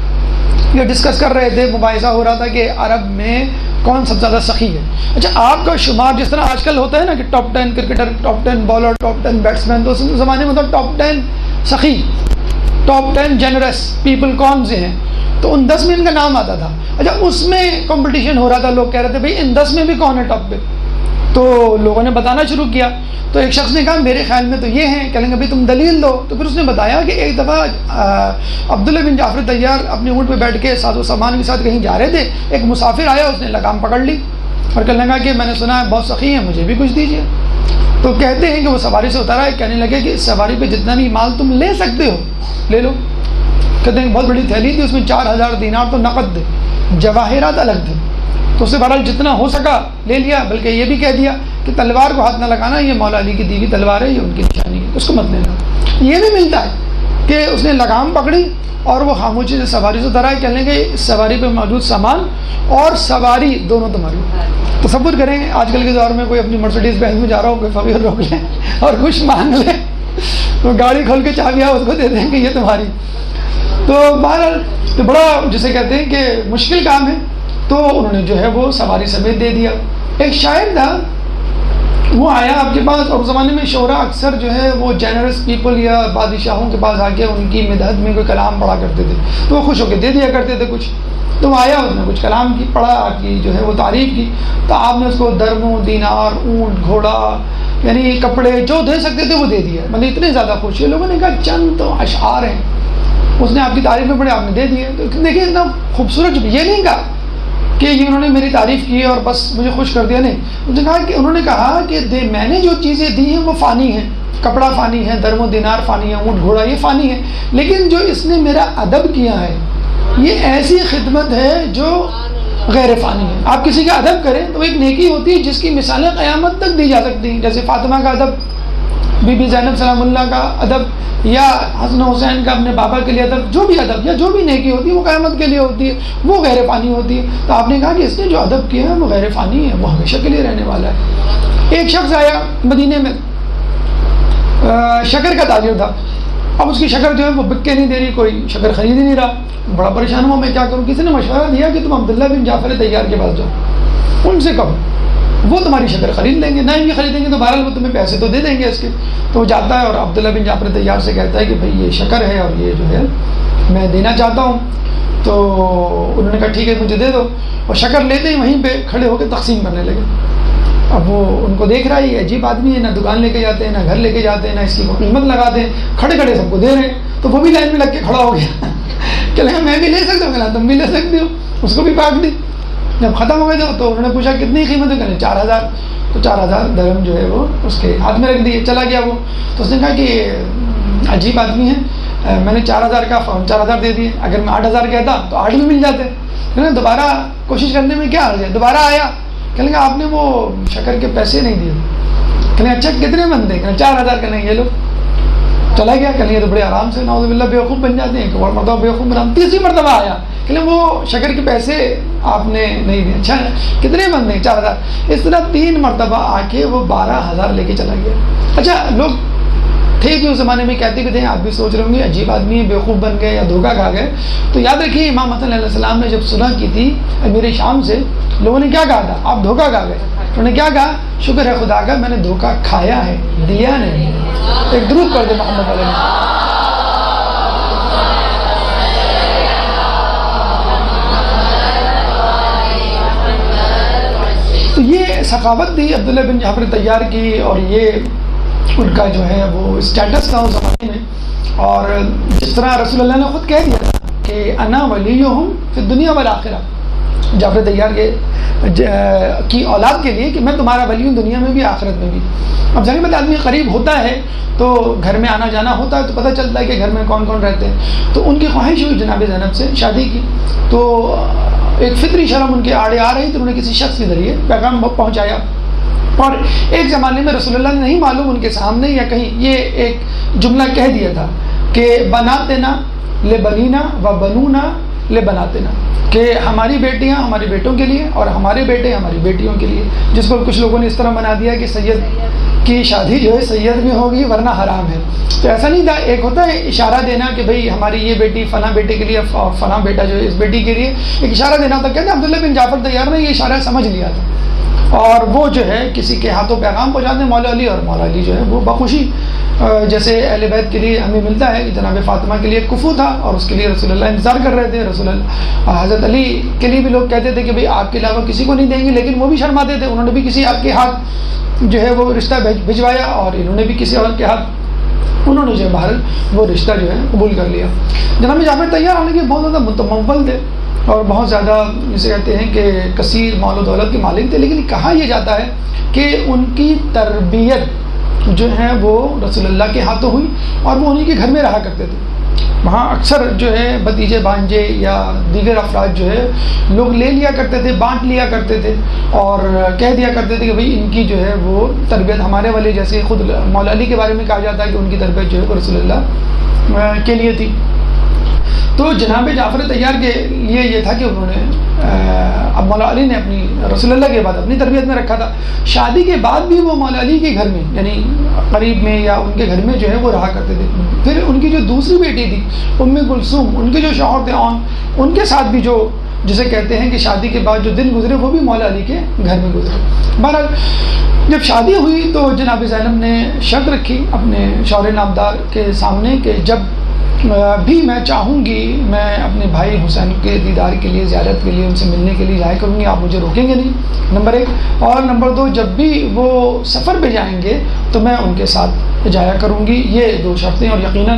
Speaker 1: یہ ڈسکس کر رہے تھے، مباحثہ ہو رہا تھا کہ عرب میں کون سب سے زیادہ سخی ہے. اچھا آپ کا شمار جس طرح آج کل ہوتا ہے نا کہ top 10 cricketer, top 10 bowler, top 10 batsman, تو اس زمانے میں تو ٹاپ 10 سخی، ٹاپ 10 جنرس پیپل کون سے ہیں، تو ان 10 میں ان کا نام آتا تھا. اچھا اس میں کمپٹیشن ہو رہا تھا، لوگ کہہ رہے تھے بھائی ان 10 میں بھی کون ہے ٹاپ پہ. تو لوگوں نے بتانا شروع کیا. تو ایک شخص نے کہا میرے خیال میں تو یہ ہیں. کہیں گے بھائی تم دلیل دو. تو پھر اس نے بتایا کہ ایک دفعہ عبداللہ بن جعفر طیار اپنے اونٹ پہ بیٹھ کے ساز و سامان کے ساتھ کہیں جا رہے تھے، ایک مسافر آیا، اس نے لگام پکڑ لی اور کہنے لگا کہ میں نے سنا ہے بہت سخی ہیں، مجھے بھی کچھ دیجیے. تو کہتے ہیں کہ وہ سواری سے اترا ہے، کہنے لگے کہ اس سواری پہ جتنا بھی مال تم لے سکتے ہو لے لو. کہتے ہیں بہت بڑی تھیلی تھی، اس میں 4000 دینار تو نقد تھے، جواہرات الگ تھے. تو اس سے بہرحال جتنا ہو سکا لے لیا، بلکہ یہ بھی کہہ دیا کہ تلوار کو ہاتھ نہ لگانا، یہ مولا علی کی دی ہوئی تلوار ہے، یہ ان کی نشانی ہے، اس کو مت لینا. یہ بھی ملتا ہے کہ اس نے لگام پکڑی اور وہ خاموشی سے سواری سے اترا ہے، کہنے لگے اس سواری پہ موجود سامان اور سواری دونوں تمہاری. تصور کریں آج کل کے دور میں کوئی اپنی مرسڈیز بینز میں جا رہا ہو، کوئی فقیر روک لے اور کچھ مانگ لے تو گاڑی کھول کے چابیاں اس کو دے دیں کہ یہ تمہاری. تو بہرحال تو بڑا جسے کہتے ہیں کہ مشکل کام ہے. تو انہوں نے جو ہے وہ سواری سمیت دے دیا. ایک شاعر تھا، وہ آیا آپ کے پاس، اور اس زمانے میں شعراء اکثر جو ہے وہ جنرس پیپل یا بادشاہوں کے پاس آ کے ان کی مدحت میں کوئی کلام پڑھا کرتے تھے، تو وہ خوش ہو کے دے دیا کرتے تھے کچھ. تو وہ آیا، اس نے کچھ کلام کی پڑھا، کی جو ہے وہ تعریف کی. تو آپ نے اس کو درموں، دینار، اونٹ، گھوڑا، یعنی کپڑے جو دے سکتے تھے وہ دے دیا. مطلب اتنے زیادہ خوش ہوئے. لوگوں نے کہا چند تو اشعار ہیں، اس نے آپ کی تعریف میں پڑھے، آپ نے دے دیے. تو دیکھیے اتنا خوبصورت، یہ نہیں کہا کہ یہ انہوں نے میری تعریف کی اور بس مجھے خوش کر دیا، نہیں. انہوں نے کہا کہ میں نے جو چیزیں دی ہیں وہ فانی ہیں، کپڑا فانی ہے، درم و دینار فانی ہے، اونٹ گھوڑا یہ فانی ہے، لیکن جو اس نے میرا ادب کیا ہے یہ ایسی خدمت ہے جو غیر فانی ہے. آپ کسی کا ادب کریں تو ایک نیکی ہوتی ہے جس کی مثالیں قیامت تک دی جا سکتی ہیں، جیسے فاطمہ کا ادب، بی بی زینب سلام اللہ کا ادب، یا حسن حسین کا اپنے بابا کے لیے ادب، جو بھی ادب یا جو بھی نیکی ہوتی ہے وہ قیامت کے لیے ہوتی ہے، وہ غیر فانی ہوتی ہے. تو آپ نے کہا کہ اس نے جو ادب کیا ہے وہ غیر فانی ہے، وہ ہمیشہ کے لیے رہنے والا ہے. ایک شخص آیا مدینے میں، شکر کا تاجر تھا. اب اس کی شکر جو ہے وہ بک کے نہیں دے رہی، کوئی شکر خرید ہی نہیں رہا. بڑا پریشان ہوا میں کیا کروں. کسی نے مشورہ دیا کہ تم عبداللہ بن جعفر طیار کے پاس جاؤ، ان سے کہو وہ تمہاری شکر خرید لیں گے، نہیں بھی خریدیں گے تو بہرحال وہ تمہیں پیسے تو دے دیں گے اس کے. تو وہ جاتا ہے اور عبداللہ بن جعفر طیار سے کہتا ہے کہ بھئی یہ شکر ہے اور یہ جو ہے میں دینا چاہتا ہوں. تو انہوں نے کہا ٹھیک ہے مجھے دے دو. اور شکر لیتے ہی وہیں پہ کھڑے ہو کے تقسیم کرنے لگے. اب وہ ان کو دیکھ رہا ہے، یہ عجیب آدمی ہے، نہ دکان لے کے جاتے ہیں، نہ گھر لے کے جاتے ہیں، نہ اس کی کوئی قیمت لگاتے ہیں، کھڑے کھڑے سب کو دے رہے ہیں. تو وہ بھی لائن میں لگ کے کھڑا ہو گیا کہ میں بھی لے سکتا ہوں، کہ تم بھی لے سکتے ہو. اس کو بھی کاٹ دی. جب ختم ہو گئے تو انہوں نے پوچھا کتنی قیمت ہے، کہنے 4000. تو 4000 درہم جو ہے وہ اس کے ہاتھ میں رکھ دیے. چلا گیا وہ. تو اس نے کہا کہ عجیب آدمی ہے، میں نے 4000 کا 4000 دے دیے، اگر میں 8000 کہتا تو 8 بھی مل جاتے. دوبارہ کوشش کرنے میں کیا حرج ہے. دوبارہ آیا، کہنے لگا آپ نے وہ شکر کے پیسے نہیں دیے. کہنے اچھا کتنے بندے، کہنے 4000. کہنے یہ لو. چلا گیا. کہنے یہ تو بڑے آرام سے نعوذ باللہ بیوقوف بن جاتے ہیں. ایک اور مرتبہ بیوقوف بنا. تیسری مرتبہ آیا، کہنے وہ شکر کے پیسے آپ نے نہیں دیے. اچھا کتنے بندے، 4000. اس طرح 3 مرتبہ آ کے وہ 12000 لے کے چلا گیا. اچھا لوگ تھے کہ اس زمانے میں کہتے بھی تھے، آپ بھی سوچ رہے ہوں گے عجیب آدمی ہے، بیوقوف بن گئے یا دھوکہ کھا گئے. تو یاد رکھیے امام حسن علیہ السلام نے جب صلح کی تھی امیر شام سے، لوگوں نے کیا کہا تھا، آپ دھوکہ کھا گئے. انہوں نے کیا کہا، شکر ہے خدا کا میں نے دھوکہ کھایا ہے، دیا نہیں. ایک درود پڑھ دے محمد علیہ. تو یہ ثقافت تھی عبداللہ بن جعفر طیار کی، اور یہ ان کا جو ہے وہ اسٹیٹس تھا اس زمانے میں. اور جس طرح رسول اللہ نے خود کہہ دیا تھا کہ انا ولیہم فی الدنیا والآخرہ، جعفر طیار کی اولاد کے لیے کہ میں تمہارا ولی ہوں دنیا میں بھی آخرت میں بھی. اب ظاہر بات آدمی قریب ہوتا ہے تو گھر میں آنا جانا ہوتا ہے تو پتہ چلتا ہے کہ گھر میں کون کون رہتے ہیں. تو ان کی خواہش ہوئی جناب زینب سے شادی کی. تو ایک فطری شرم ان کے آڑے آ رہی تو انہوں نے کسی شخص کے ذریعے پیغام پہنچایا. اور ایک زمانے میں رسول اللہ نے نہیں معلوم ان کے سامنے یا کہیں یہ ایک جملہ کہہ دیا تھا کہ بناتنا لبنینا و بنونا لبناتنا، کہ ہماری بیٹیاں ہمارے بیٹوں کے لیے اور ہمارے بیٹے ہماری بیٹیوں کے لیے، جس کو کچھ لوگوں نے اس طرح بنا دیا کہ سید کی شادی جو ہے سید میں ہوگی ورنہ حرام ہے. تو ایسا نہیں تھا. ایک ہوتا ہے اشارہ دینا کہ بھئی ہماری یہ بیٹی فلاں بیٹے کے لیے اور فلاں بیٹا جو ہے اس بیٹی کے لیے ایک اشارہ دینا ہوتا. کہتے ہیں عبداللہ بن جعفر طیار نے یہ اشارہ سمجھ لیا تھا اور وہ جو ہے کسی کے ہاتھوں پیغام پہنچاتے ہیں مولا علی، اور مولا علی جو ہے وہ بخوشی جیسے اہل بیت کے لیے ہمیں ملتا ہے کہ جناب فاطمہ کے لیے کفو تھا اور اس کے لیے رسول اللہ انتظار کر رہے تھے. رسول اللہ حضرت علی کے لیے بھی لوگ کہتے تھے کہ بھئی آپ کے علاوہ کسی کو نہیں دیں گے، لیکن وہ بھی شرماتے تھے. انہوں نے بھی کسی آپ کے ہاتھ جو ہے وہ رشتہ بھجوایا اور انہوں نے بھی کسی اور کے ہاتھ انہوں نے جو ہے بہرحال وہ رشتہ جو ہے قبول کر لیا. جناب جعفر طیار حالانکہ بہت زیادہ متمول تھے اور بہت زیادہ جسے کہتے ہیں کہ کثیر مال و دولت کے مالک تھے، لیکن کہا یہ جاتا ہے کہ ان کی تربیت جو ہے وہ رسول اللہ کے ہاتھوں ہوئی اور وہ انہی کے گھر میں رہا کرتے تھے. وہاں اکثر جو ہے بھتیجے بھانجے یا دیگر افراد جو ہے لوگ لے لیا کرتے تھے، بانٹ لیا کرتے تھے اور کہہ دیا کرتے تھے کہ بھئی ان کی جو ہے وہ تربیت ہمارے والے، جیسے خود مولا علی کے بارے میں کہا جاتا ہے کہ ان کی تربیت جو ہے وہ رسول اللہ کے لیے تھی. تو جناب جعفر طیار کے لیے یہ تھا کہ انہوں نے اب مولا علی نے اپنی رسول اللہ کے بعد اپنی تربیت میں رکھا تھا. شادی کے بعد بھی وہ مولا علی کے گھر میں یعنی قریب میں یا ان کے گھر میں جو ہے وہ رہا کرتے تھے. پھر ان کی جو دوسری بیٹی تھی ام کلثوم، ان کے جو شوہر تھے ان کے ساتھ بھی جو جسے کہتے ہیں کہ شادی کے بعد جو دن گزرے وہ بھی مولا علی کے گھر میں گزرے. بہرحال جب شادی ہوئی تو جناب زینب نے شرط رکھی اپنے شوہر نامدار کے سامنے کہ جب بھی میں چاہوں گی میں اپنے بھائی حسین کے دیدار کے لیے، زیارت کے لیے، ان سے ملنے کے لیے جایا کروں گی، آپ مجھے روکیں گے نہیں، نمبر 1. اور نمبر 2 جب بھی وہ سفر پہ جائیں گے تو میں ان کے ساتھ جایا کروں گی. یہ 2 شرطیں. اور یقیناً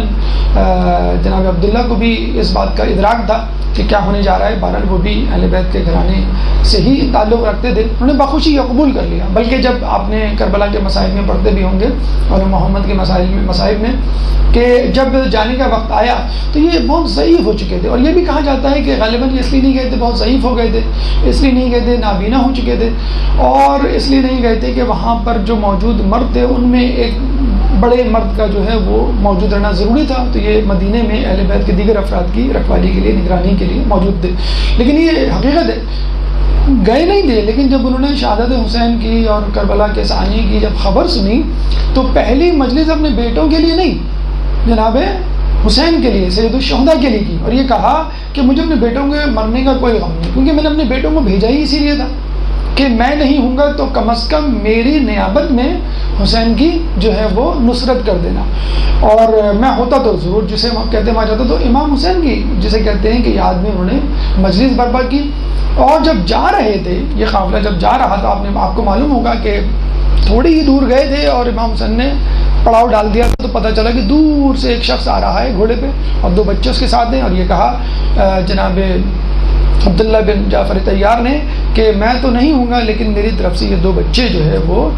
Speaker 1: جناب عبداللہ کو بھی اس بات کا ادراک تھا کہ کیا ہونے جا رہا ہے. بہرحال وہ بھی اہل بیت کے گھرانے سے ہی تعلق رکھتے تھے. انہوں نے بخوشی یہ قبول کر لیا. بلکہ جب آپ نے کربلا کے مسائل میں پڑھتے بھی ہوں گے اور محمد کے مسائل میں کہ جب جانے کا وقت آیا تو یہ بہت ضعیف ہو چکے تھے. اور یہ بھی کہا جاتا ہے کہ غالباً یہ اس لیے نہیں گئے تھے بہت ضعیف ہو گئے تھے، اس لیے نہیں گئے تھے نابینا ہو چکے تھے، اور اس لیے نہیں گئے تھے کہ وہاں پر جو موجود مرد تھے ان میں ایک بڑے مرد کا جو ہے وہ موجود رہنا ضروری تھا. تو یہ مدینے میں اہل بیت کے دیگر افراد کی رکھوالی کے لیے، نگرانی کے لیے موجود تھے. لیکن یہ حقیقت ہے گئے نہیں تھے. لیکن جب انہوں نے شہادت حسین کی اور کربلا کے ثانی کی جب خبر سنی تو پہلی مجلس اپنے بیٹوں کے لیے نہیں، جناب حسین کے لیے، سید الشہداء کے لیے کی. اور یہ کہا کہ مجھے اپنے بیٹوں کے مرنے کا کوئی غم نہیں، کیونکہ میں نے اپنے بیٹوں کو بھیجا ہی اسی لیے تھا کہ میں نہیں ہوں گا تو کم از کم میری نیابت میں حسین کی جو ہے وہ نصرت کر دینا. اور میں ہوتا تو ضرور جسے کہتے ہیں وہاں جاتا تو امام حسین کی جسے کہتے ہیں کہ یاد میں انہوں نے مجلس برپا کی. اور جب جا رہے تھے یہ قافلہ جب جا رہا تھا آپ کو معلوم ہوگا کہ تھوڑی ہی دور گئے تھے اور امام حسین نے پڑاؤ ڈال دیا تو پتہ چلا کہ دور سے ایک شخص آ رہا ہے گھوڑے پہ اور 2 بچے اس کے ساتھ ہیں. اور یہ کہا جناب عبداللہ بن جعفر طیار نے کہ میں تو نہیں ہوں گا لیکن میری طرف سے یہ 2 بچے جو ہے وہ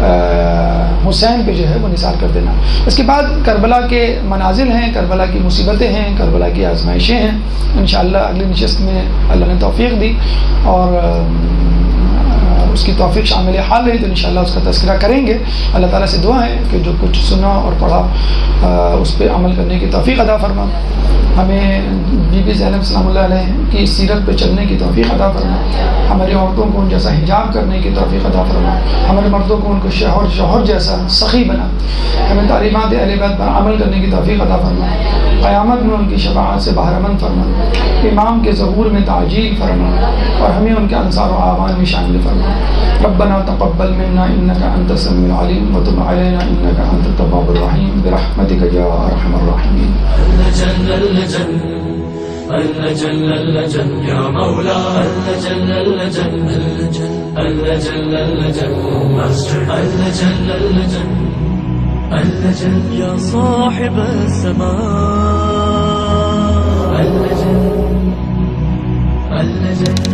Speaker 1: حسین پہ جو ہے وہ نثار کر دینا. اس کے بعد کربلا کے منازل ہیں، کربلا کی مصیبتیں ہیں، کربلا کی آزمائشیں ہیں. انشاءاللہ اگلی نشست میں اللہ نے توفیق دی اور اس کی توفیق شامل حال رہی تو انشاءاللہ اس کا تذکرہ کریں گے. اللہ تعالیٰ سے دعا ہے کہ جو کچھ سنا اور پڑھا اس پہ عمل کرنے کی توفیق عطا فرما. ہمیں بی بی زینب سلام اللہ علیہ کی سیرت پہ چلنے کی توفیق عطا فرما. ہماری عورتوں کو ان جیسا حجاب کرنے کی توفیق عطا فرما. ہمارے مردوں کو ان کو شوہر جیسا سخی بنا. ہمیں تعلیمات اہل بیت پر عمل کرنے کی توفیق عطا فرما. قیامت میں ان کی شفاعت سے بہرمند فرما. امام کے ظہور میں تعجیل فرما اور ہمیں ان کے انصار و اعوان میں شامل فرما. ربنا تقبل منا انك انت السميع العليم وتب علينا انك انت التواب الرحيم برحمتك يا ارحم الراحمين.
Speaker 2: اللجن اللجن يا مولا اللجن اللجن اللجن اللجن اللجن اللجن اللجن يا صاحب السماء اللجن اللجن